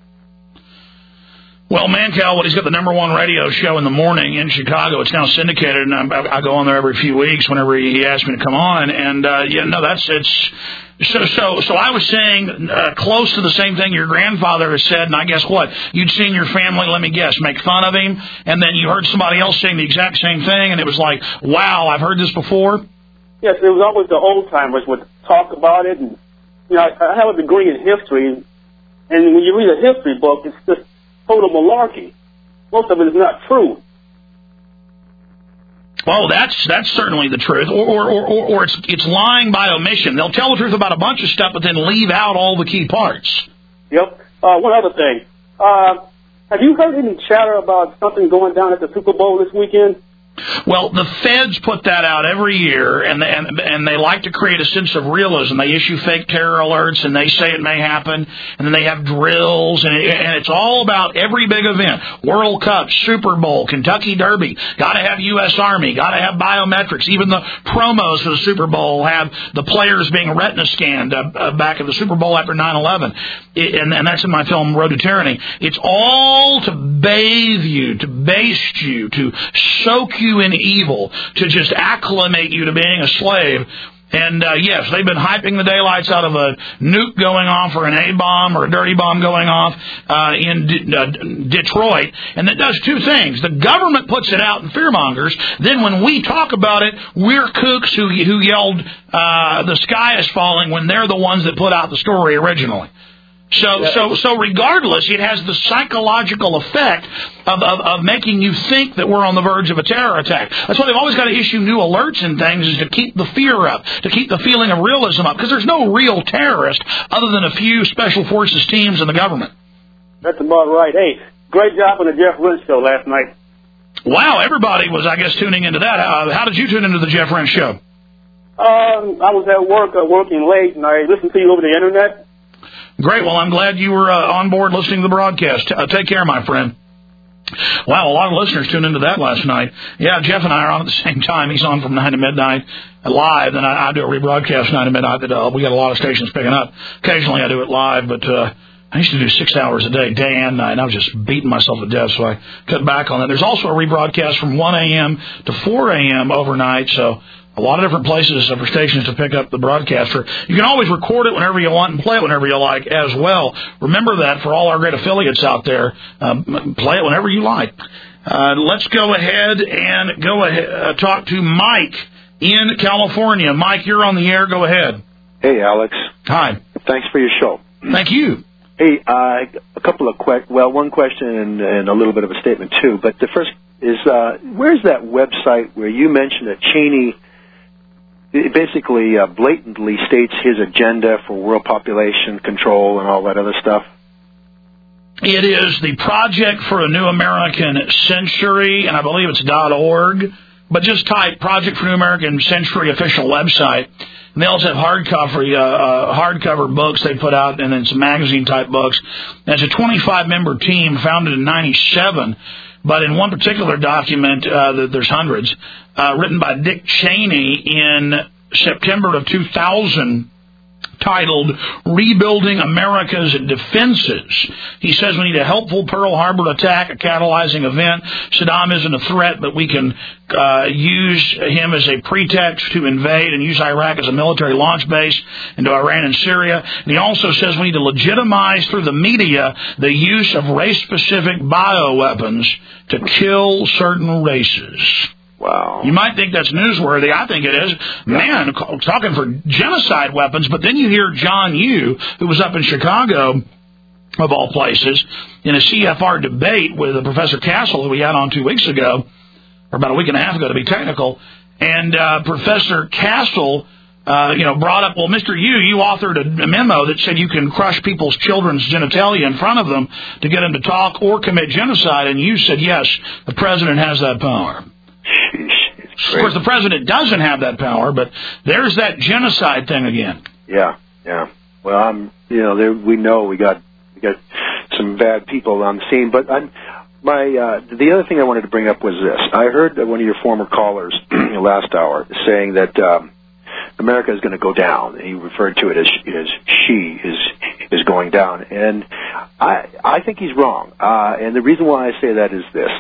Well, Mancow, well, he's got the number one radio show in the morning in Chicago. It's now syndicated, and I, I go on there every few weeks whenever he asks me to come on. And uh, yeah, no, that's it's so so. So I was saying uh, close to the same thing your grandfather has said, and I guess what you'd seen your family. Let me guess, make fun of him, and then you heard somebody else saying the exact same thing, and it was like, wow, I've heard this before. Yes, it was always the old timers would talk about it, and you know, I, I have a degree in history, and when you read a history book, it's just total malarkey. Most of it is not true. Well, that's that's certainly the truth, or or, or, or it's it's lying by omission. They'll tell the truth about a bunch of stuff, but then leave out all the key parts. Yep. Uh, one other thing. Uh, have you heard any chatter about something going down at the Super Bowl this weekend? Well, the feds put that out every year, and they, and, and they like to create a sense of realism. They issue fake terror alerts, and they say it may happen, and then they have drills, and, it, and it's all about every big event. World Cup, Super Bowl, Kentucky Derby, got to have U S Army, got to have biometrics. Even the promos for the Super Bowl have the players being retina scanned uh, uh, back at the Super Bowl after nine eleven, it, and, and that's in my film Road to Tyranny. It's all to bathe you, to baste you, to soak you in evil, to just acclimate you to being a slave. And uh, yes, they've been hyping the daylights out of a nuke going off or an A-bomb or a dirty bomb going off uh, in D- uh, Detroit. And it does two things. The government puts it out in fearmongers. Then when we talk about it, we're kooks who, who yelled uh, the sky is falling when they're the ones that put out the story originally. So, so, so regardless, it has the psychological effect of, of, of making you think that we're on the verge of a terror attack. That's why they've always got to issue new alerts and things, is to keep the fear up, to keep the feeling of realism up, because there's no real terrorist other than a few special forces teams in the government. That's about right. Hey, great job on the Jeff Rense show last night. Wow, everybody was, I guess, tuning into that. Uh, how did you tune into the Jeff Rense show? Um, I was at work, uh, working late, and I listened to you over the internet. Great. Well, I'm glad you were uh, on board listening to the broadcast. Uh, take care, my friend. Wow, a lot of listeners tuned into that last night. Yeah, Jeff and I are on at the same time. He's on from nine to midnight live, and I, I do a rebroadcast nine to midnight. That, uh, we got a lot of stations picking up. Occasionally I do it live, but uh, I used to do six hours a day, day and night, and I was just beating myself to death, so I cut back on that. There's also a rebroadcast from one a.m. to four a.m. overnight, so a lot of different places for stations to pick up the broadcaster. You can always record it whenever you want and play it whenever you like as well. Remember that for all our great affiliates out there. Um, play it whenever you like. Uh, let's go ahead and go ahead uh, talk to Mike in California. Mike, you're on the air. Go ahead. Hey, Alex. Hi. Thanks for your show. Thank you. Hey, uh, a couple of que- well, one question and, and a little bit of a statement too. But the first is, uh, where's that website where you mentioned that Cheney it basically uh, blatantly states his agenda for world population control and all that other stuff? It is the Project for a New American Century, and I believe it's .org. But just type Project for New American Century official website. And they also have hardcover, uh, uh, hardcover books they put out, and then some magazine-type books. And it's a twenty-five member team founded in ninety-seven. But in one particular document, uh, there's hundreds, uh, written by Dick Cheney in September of two thousand, titled Rebuilding America's Defenses. He says we need a helpful Pearl Harbor attack, a catalyzing event. Saddam isn't a threat, but we can uh, use him as a pretext to invade and use Iraq as a military launch base into Iran and Syria. And he also says we need to legitimize through the media the use of race-specific bioweapons to kill certain races. Wow. You might think that's newsworthy. I think it is. Man, talking for genocide weapons, but then you hear John Yoo, who was up in Chicago, of all places, in a C F R debate with Professor Castle, who we had on two weeks ago, or about a week and a half ago to be technical, and uh, Professor Castle, uh, you know, brought up, well, Mister Yoo, you authored a, a memo that said you can crush people's children's genitalia in front of them to get them to talk or commit genocide, and you said, yes, the president has that power. Of course, the president doesn't have that power, but there's that genocide thing again. Yeah, yeah. Well, I'm, you know, there, we know we got we got some bad people on the scene, but I'm my uh, the other thing I wanted to bring up was this. I heard one of your former callers last hour saying that um, America is going to go down. He referred to it as as she is is going down, and I I think he's wrong. Uh, and the reason why I say that is this.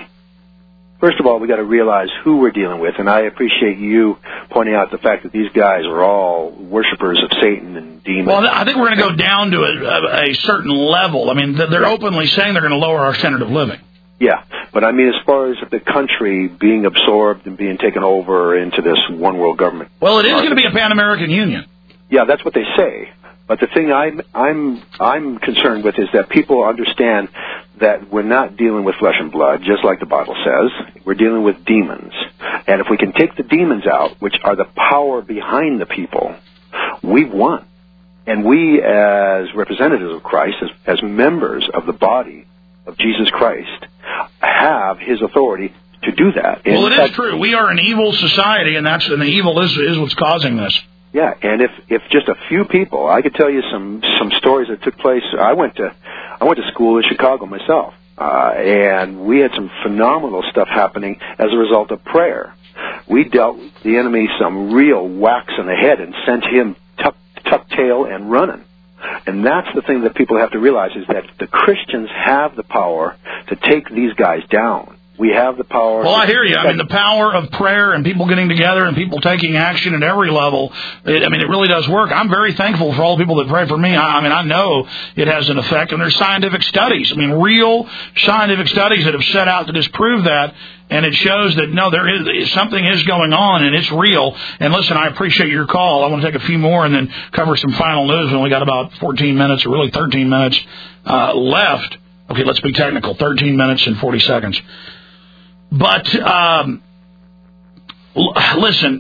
First of all, we got to realize who we're dealing with, and I appreciate you pointing out the fact that these guys are all worshipers of Satan and demons. Well, I think we're going to go down to a, a certain level. I mean, they're openly saying they're going to lower our standard of living. Yeah, but I mean, as far as the country being absorbed and being taken over into this one world government. Well, it is going to be a Pan-American Union. Yeah, that's what they say. But the thing I'm I'm I'm concerned with is that people understand that we're not dealing with flesh and blood, just like the Bible says. We're dealing with demons. And if we can take the demons out, which are the power behind the people, we've won. And we, as representatives of Christ, as, as members of the body of Jesus Christ, have his authority to do that. And well, it is true. We are an evil society, and that's and the evil is is what's causing this. Yeah, and if if just a few people, I could tell you some some stories that took place. I went to I went to school in Chicago myself, uh, and we had some phenomenal stuff happening as a result of prayer. We dealt the enemy some real whacks in the head and sent him tuck tuck tail and running. And that's the thing that people have to realize is that the Christians have the power to take these guys down. We have the power. Well, I hear you. I mean, the power of prayer and people getting together and people taking action at every level, it, I mean, it really does work. I'm very thankful for all the people that pray for me. I, I mean, I know it has an effect, and there's scientific studies. I mean, real scientific studies that have set out to disprove that, and it shows that, no, there is something is going on, and it's real. And listen, I appreciate your call. I want to take a few more and then cover some final news. We only got about fourteen minutes, or really thirteen minutes uh, left. Okay, let's be technical. thirteen minutes and forty seconds. But, um, listen,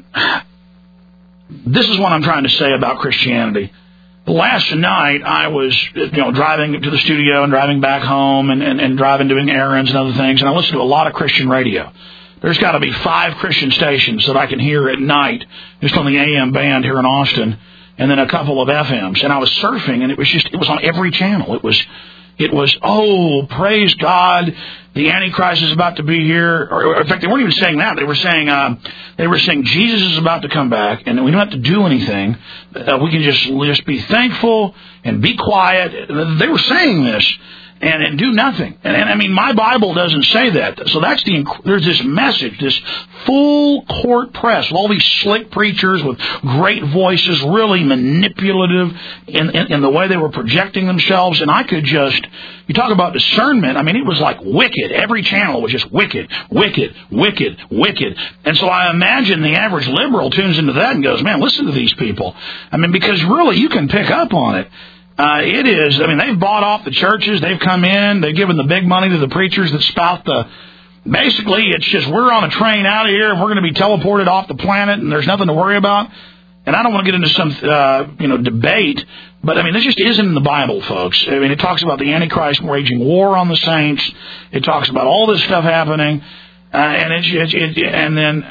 this is what I'm trying to say about Christianity. Last night, I was, you know, driving to the studio and driving back home and, and, and driving, doing errands and other things, and I listened to a lot of Christian radio. There's got to be five Christian stations that I can hear at night, just on the A M band here in Austin, and then a couple of F Ms. And I was surfing, and it was just, it was on every channel. It was... It was, oh, praise God, the Antichrist is about to be here. Or, in fact, they weren't even saying that. They were saying, uh, they were saying Jesus is about to come back, and we don't have to do anything. Uh, we can just just be thankful and be quiet. They were saying this. And, and do nothing. And, and I mean, my Bible doesn't say that. So that's the, there's this message, this full court press, all these slick preachers with great voices, really manipulative in, in, in the way they were projecting themselves. And I could just, you talk about discernment, I mean, it was like wicked. Every channel was just wicked, wicked, wicked, wicked. And so I imagine the average liberal tunes into that and goes, man, listen to these people. I mean, because really you can pick up on it. Uh, it is, I mean, they've bought off the churches, they've come in, they've given the big money to the preachers that spout the, basically it's just we're on a train out of here and we're going to be teleported off the planet and there's nothing to worry about. And I don't want to get into some, uh, you know, debate, but I mean, this just isn't in the Bible, folks. I mean, it talks about the Antichrist waging war on the saints, it talks about all this stuff happening, uh, and it's, it's it, and then,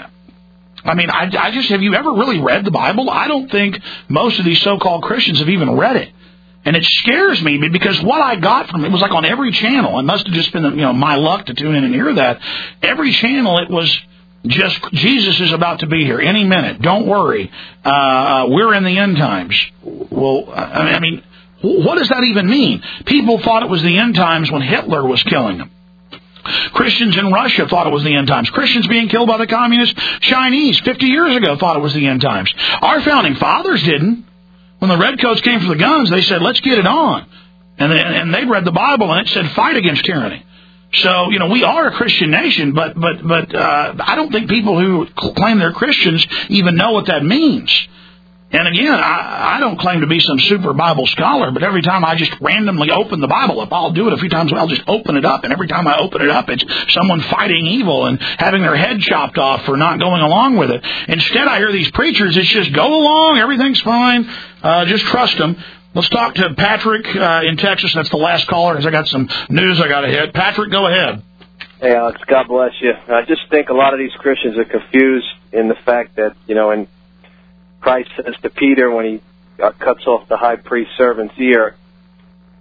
I mean, I, I just, have you ever really read the Bible? I don't think most of these so-called Christians have even read it. And it scares me because what I got from it was like on every channel. It must have just been, you know, my luck to tune in and hear that. Every channel, it was just, Jesus is about to be here any minute. Don't worry. Uh, we're in the end times. Well, I mean, what does that even mean? People thought it was the end times when Hitler was killing them. Christians in Russia thought it was the end times. Christians being killed by the communist Chinese fifty years ago thought it was the end times. Our founding fathers didn't. When the redcoats came for the guns, they said, let's get it on. And, they, and they'd read the Bible, and it said, fight against tyranny. So, you know, we are a Christian nation, but but but uh, I don't think people who claim they're Christians even know what that means. And again, I, I don't claim to be some super Bible scholar, but every time I just randomly open the Bible up, I'll do it a few times, I'll just open it up, and every time I open it up, it's someone fighting evil and having their head chopped off for not going along with it. Instead, I hear these preachers, it's just go along, everything's fine, uh, just trust them. Let's talk to Patrick uh, in Texas. That's the last caller, because I got some news I got to hit. Patrick, go ahead. Hey, Alex, God bless you. I just think a lot of these Christians are confused in the fact that, you know, in Christ says to Peter when he uh, cuts off the high priest's servant's ear,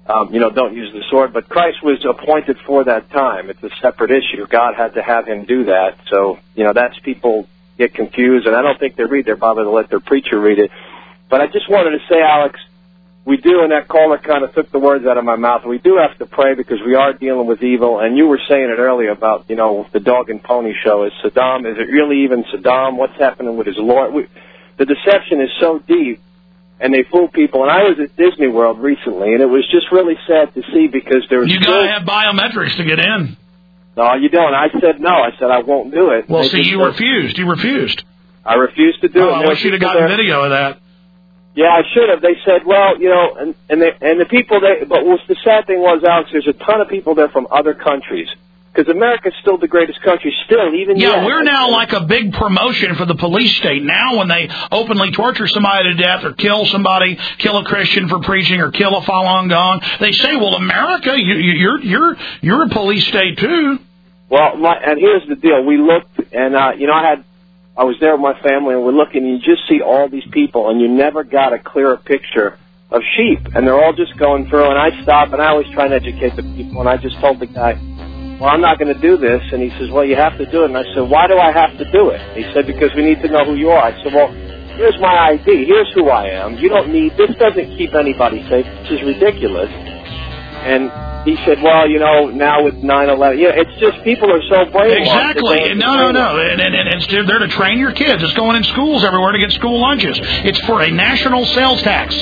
um, you know, don't use the sword. But Christ was appointed for that time. It's a separate issue. God had to have him do that. So, you know, that's people get confused, and I don't think they read their Bible. They let their preacher read it. But I just wanted to say, Alex, we do, and that caller kind of took the words out of my mouth. We do have to pray because we are dealing with evil. And you were saying it earlier about, you know, the dog and pony show. Is Saddam, is it really even Saddam? What's happening with his Lord? We, the deception is so deep, and they fool people. And I was at Disney World recently, and it was just really sad to see because there was... You got to have biometrics to get in. No, you don't. I said no. I said I won't do it. Well, they see, you said, refused. You refused. I refused to do oh, it. I wish you'd have gotten there. video of that. Yeah, I should have. They said, well, you know, and and, they, and the people, they, but what's the sad thing was, Alex, there's a ton of people there from other countries. Because America's still the greatest country, still, even Yeah, yet. we're now like a big promotion for the police state. Now when they openly torture somebody to death or kill somebody, kill a Christian for preaching or kill a Falun Gong, they say, well, America, you, you, you're you're you're a police state, too. Well, my, and here's the deal. We looked, and, uh, you know, I had... I was there with my family, and we're looking, and you just see all these people, and you never got a clearer picture of sheep, and they're all just going through, and I stop, and I always try and educate the people, and I just told the guy, well, I'm not going to do this, and he says, well, you have to do it, and I said, why do I have to do it? He said, because we need to know who you are. I said, well, here's my I D, here's who I am, you don't need, this doesn't keep anybody safe, this is ridiculous, and... He said, well, you know, now with nine eleven, yeah, it's just people are so brainwashed. Exactly. No, no, no. And, and, and it's there to train your kids. It's going in schools everywhere to get school lunches. It's for a national sales tax.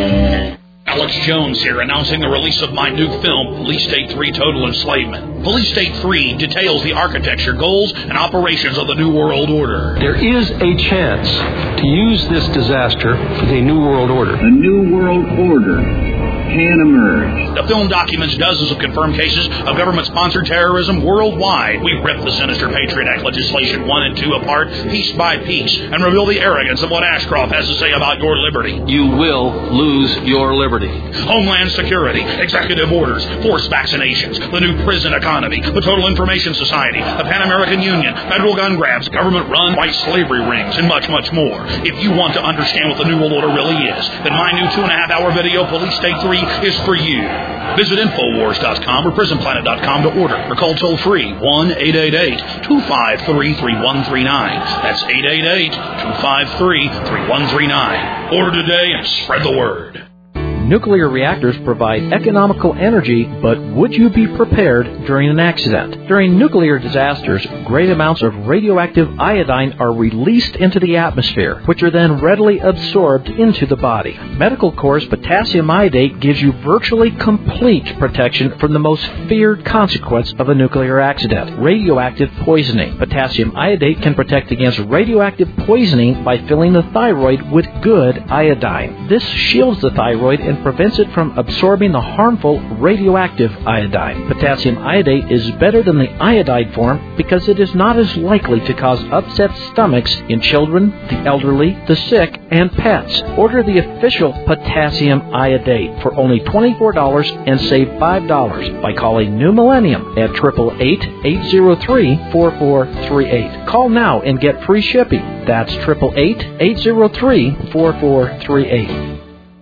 Alex Jones here, announcing the release of my new film, Police State three Total Enslavement. Police State three details the architecture, goals, and operations of the New World Order. There is a chance to use this disaster for the New World Order. A New World Order can emerge. The film documents dozens of confirmed cases of government-sponsored terrorism worldwide. We rip the sinister Patriot Act legislation one and two apart, piece by piece, and reveal the arrogance of what Ashcroft has to say about your liberty. You will lose your liberty. Homeland Security, executive orders, forced vaccinations, the new prison economy, the Total Information Society, the Pan American Union, federal gun grabs, government-run white slavery rings, and much, much more. If you want to understand what the New World Order really is, then my new two-and-a-half-hour video, Police State three, is for you. Visit Infowars dot com or Prison Planet dot com to order, or call toll-free one eight eight eight, two five three, three one three nine. That's eight eight eight, two five three, three one three nine. Order today and spread the word. Nuclear reactors provide economical energy, but would you be prepared during an accident? During nuclear disasters, great amounts of radioactive iodine are released into the atmosphere, which are then readily absorbed into the body. Medical Corps' potassium iodate gives you virtually complete protection from the most feared consequence of a nuclear accident, radioactive poisoning. Potassium iodate can protect against radioactive poisoning by filling the thyroid with good iodine. This shields the thyroid and prevents it from absorbing the harmful radioactive iodine. Potassium iodate is better than the iodide form because it is not as likely to cause upset stomachs in children, the elderly, the sick, and pets. Order the official potassium iodate for only twenty-four dollars and save five dollars by calling New Millennium at eight eight eight, eight zero three, four four three eight. Call now and get free shipping. That's eight eight eight, eight zero three, four four three eight.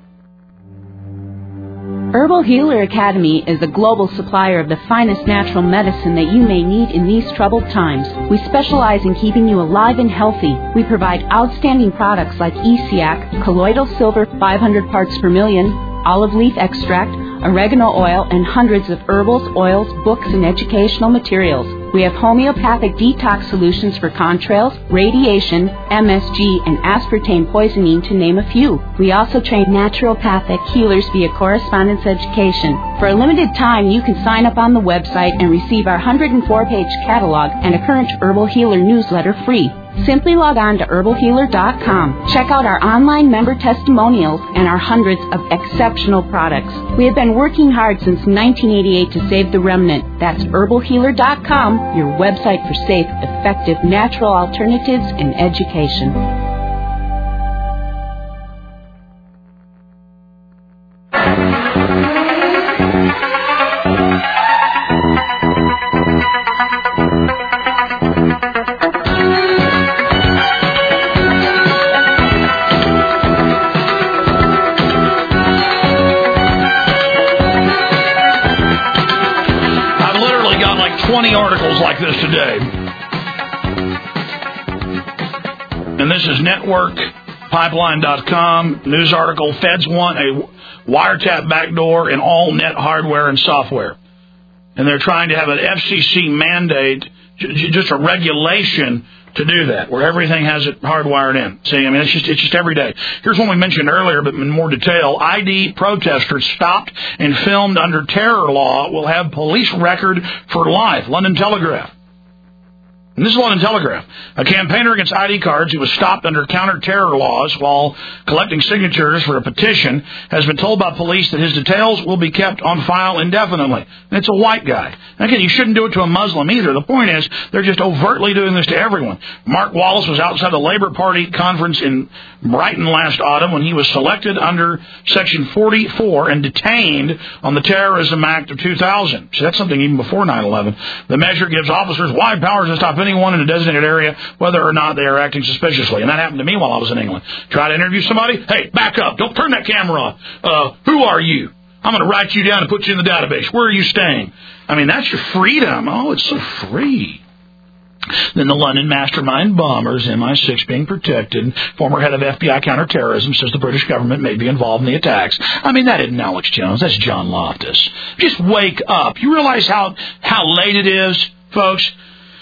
Herbal Healer Academy is a global supplier of the finest natural medicine that you may need in these troubled times. We specialize in keeping you alive and healthy. We provide outstanding products like E C A C, colloidal silver five hundred parts per million, olive leaf extract, oregano oil, and hundreds of herbals, oils, books, and educational materials. We have homeopathic detox solutions for contrails, radiation, M S G, and aspartame poisoning, to name a few. We also train naturopathic healers via correspondence education. For a limited time, you can sign up on the website and receive our one hundred four page catalog and a current Herbal Healer newsletter free. Simply log on to herbal healer dot com. Check out our online member testimonials and our hundreds of exceptional products. We have been working hard since nineteen eighty-eight to save the remnant. That's herbal healer dot com, your website for safe, effective, natural alternatives and education. twenty articles like this today. And this is network pipeline dot com, news article, Feds want a wiretap backdoor in all net hardware and software. And they're trying to have an F C C mandate, just a regulation to do that, where everything has it hardwired in. See, I mean, it's just it's just every day. Here's one we mentioned earlier, but in more detail. I D protesters stopped and filmed under terror law will have police record for life. London Telegraph. And this is London Telegraph. A campaigner against I D cards who was stopped under counter-terror laws while collecting signatures for a petition has been told by police that his details will be kept on file indefinitely. And it's a white guy. And again, you shouldn't do it to a Muslim either. The point is, they're just overtly doing this to everyone. Mark Wallace was outside the Labor Party conference in Brighton last autumn when he was selected under Section forty-four and detained on the Terrorism Act of two thousand. So that's something even before nine eleven. The measure gives officers wide powers to stop anyone in a designated area, whether or not they are acting suspiciously. And that happened to me while I was in England. Try to interview somebody, hey, back up, don't turn that camera on. Uh, who are you? I'm going to write you down and put you in the database. Where are you staying? I mean, that's your freedom. Oh, it's so free. Then the London mastermind bombers, M I six being protected. Former head of F B I counterterrorism says the British government may be involved in the attacks. I mean, that isn't Alex Jones. That's John Loftus. Just wake up. You realize how, how late it is, folks?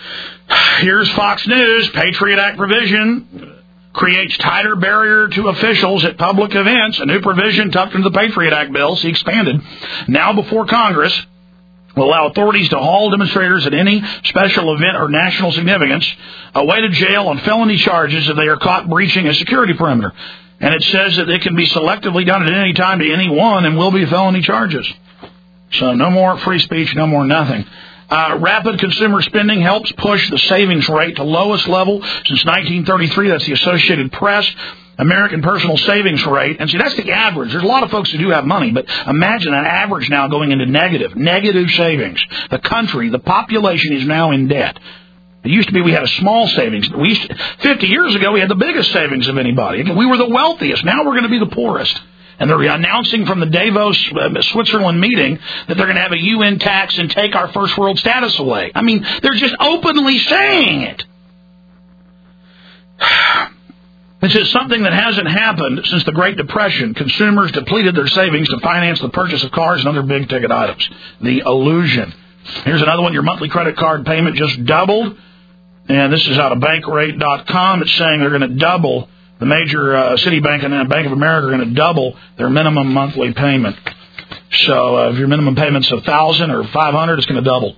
Here's Fox News. Patriot Act provision creates tighter barrier to officials at public events. A new provision tucked into the Patriot Act bill, see expanded, now before Congress, will allow authorities to haul demonstrators at any special event or national significance away to jail on felony charges if they are caught breaching a security perimeter. And it says that it can be selectively done at any time to anyone and will be felony charges. So no more free speech, no more nothing. Uh, rapid consumer spending helps push the savings rate to lowest level since nineteen thirty-three. That's the Associated Press. American personal savings rate. And see, that's the average. There's a lot of folks who do have money, but imagine that average now going into negative, negative savings. The country, the population is now in debt. It used to be we had a small savings. We used to, fifty years ago, we had the biggest savings of anybody. We were the wealthiest. Now we're going to be the poorest. And they're announcing from the Davos, uh, Switzerland meeting that they're going to have a U N tax and take our first world status away. I mean, they're just openly saying it. This is something that hasn't happened since the Great Depression. Consumers depleted their savings to finance the purchase of cars and other big-ticket items. The illusion. Here's another one. Your monthly credit card payment just doubled. And this is out of bankrate dot com. It's saying they're going to double. The major uh, Citibank and Bank of America are going to double their minimum monthly payment. So uh, if your minimum payment's one thousand dollars or five hundred dollars, it's going to double.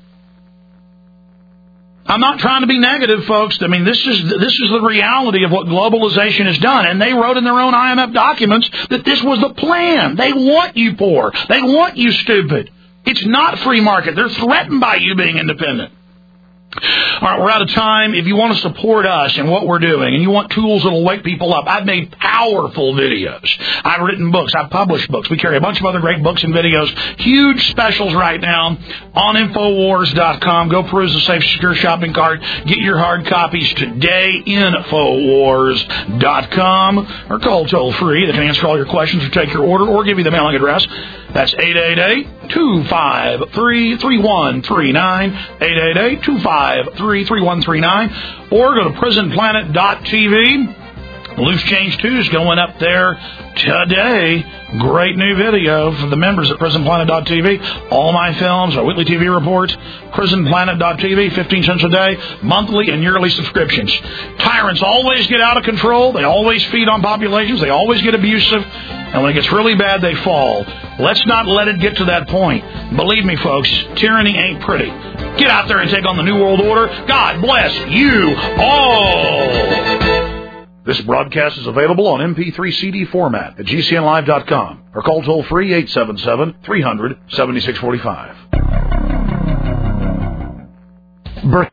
I'm not trying to be negative, folks. I mean, this is this is the reality of what globalization has done. And they wrote in their own I M F documents that this was the plan. They want you poor. They want you stupid. It's not free market. They're threatened by you being independent. All right, we're out of time. If you want to support us and what we're doing, and you want tools that will wake people up, I've made powerful videos. I've written books. I've published books. We carry a bunch of other great books and videos. Huge specials right now on Infowars dot com. Go peruse the safe, secure shopping cart. Get your hard copies today. Infowars dot com. Or call toll-free. They can answer all your questions or take your order or give you the mailing address. That's eight eight eight, two five three, three one three nine, eight eight eight, two five three, three one three nine, or go to prison planet dot t v. Loose Change two is going up there today. Great new video for the members at prison planet dot t v. All my films, our weekly T V reports, prison planet dot t v, fifteen cents a day, monthly and yearly subscriptions. Tyrants always get out of control. They always feed on populations. They always get abusive. And when it gets really bad, they fall. Let's not let it get to that point. Believe me, folks, tyranny ain't pretty. Get out there and take on the New World Order. God bless you all. This broadcast is available on M P three C D format at G C N live dot com or call toll-free eight seven seven, three hundred, seventy-six forty-five.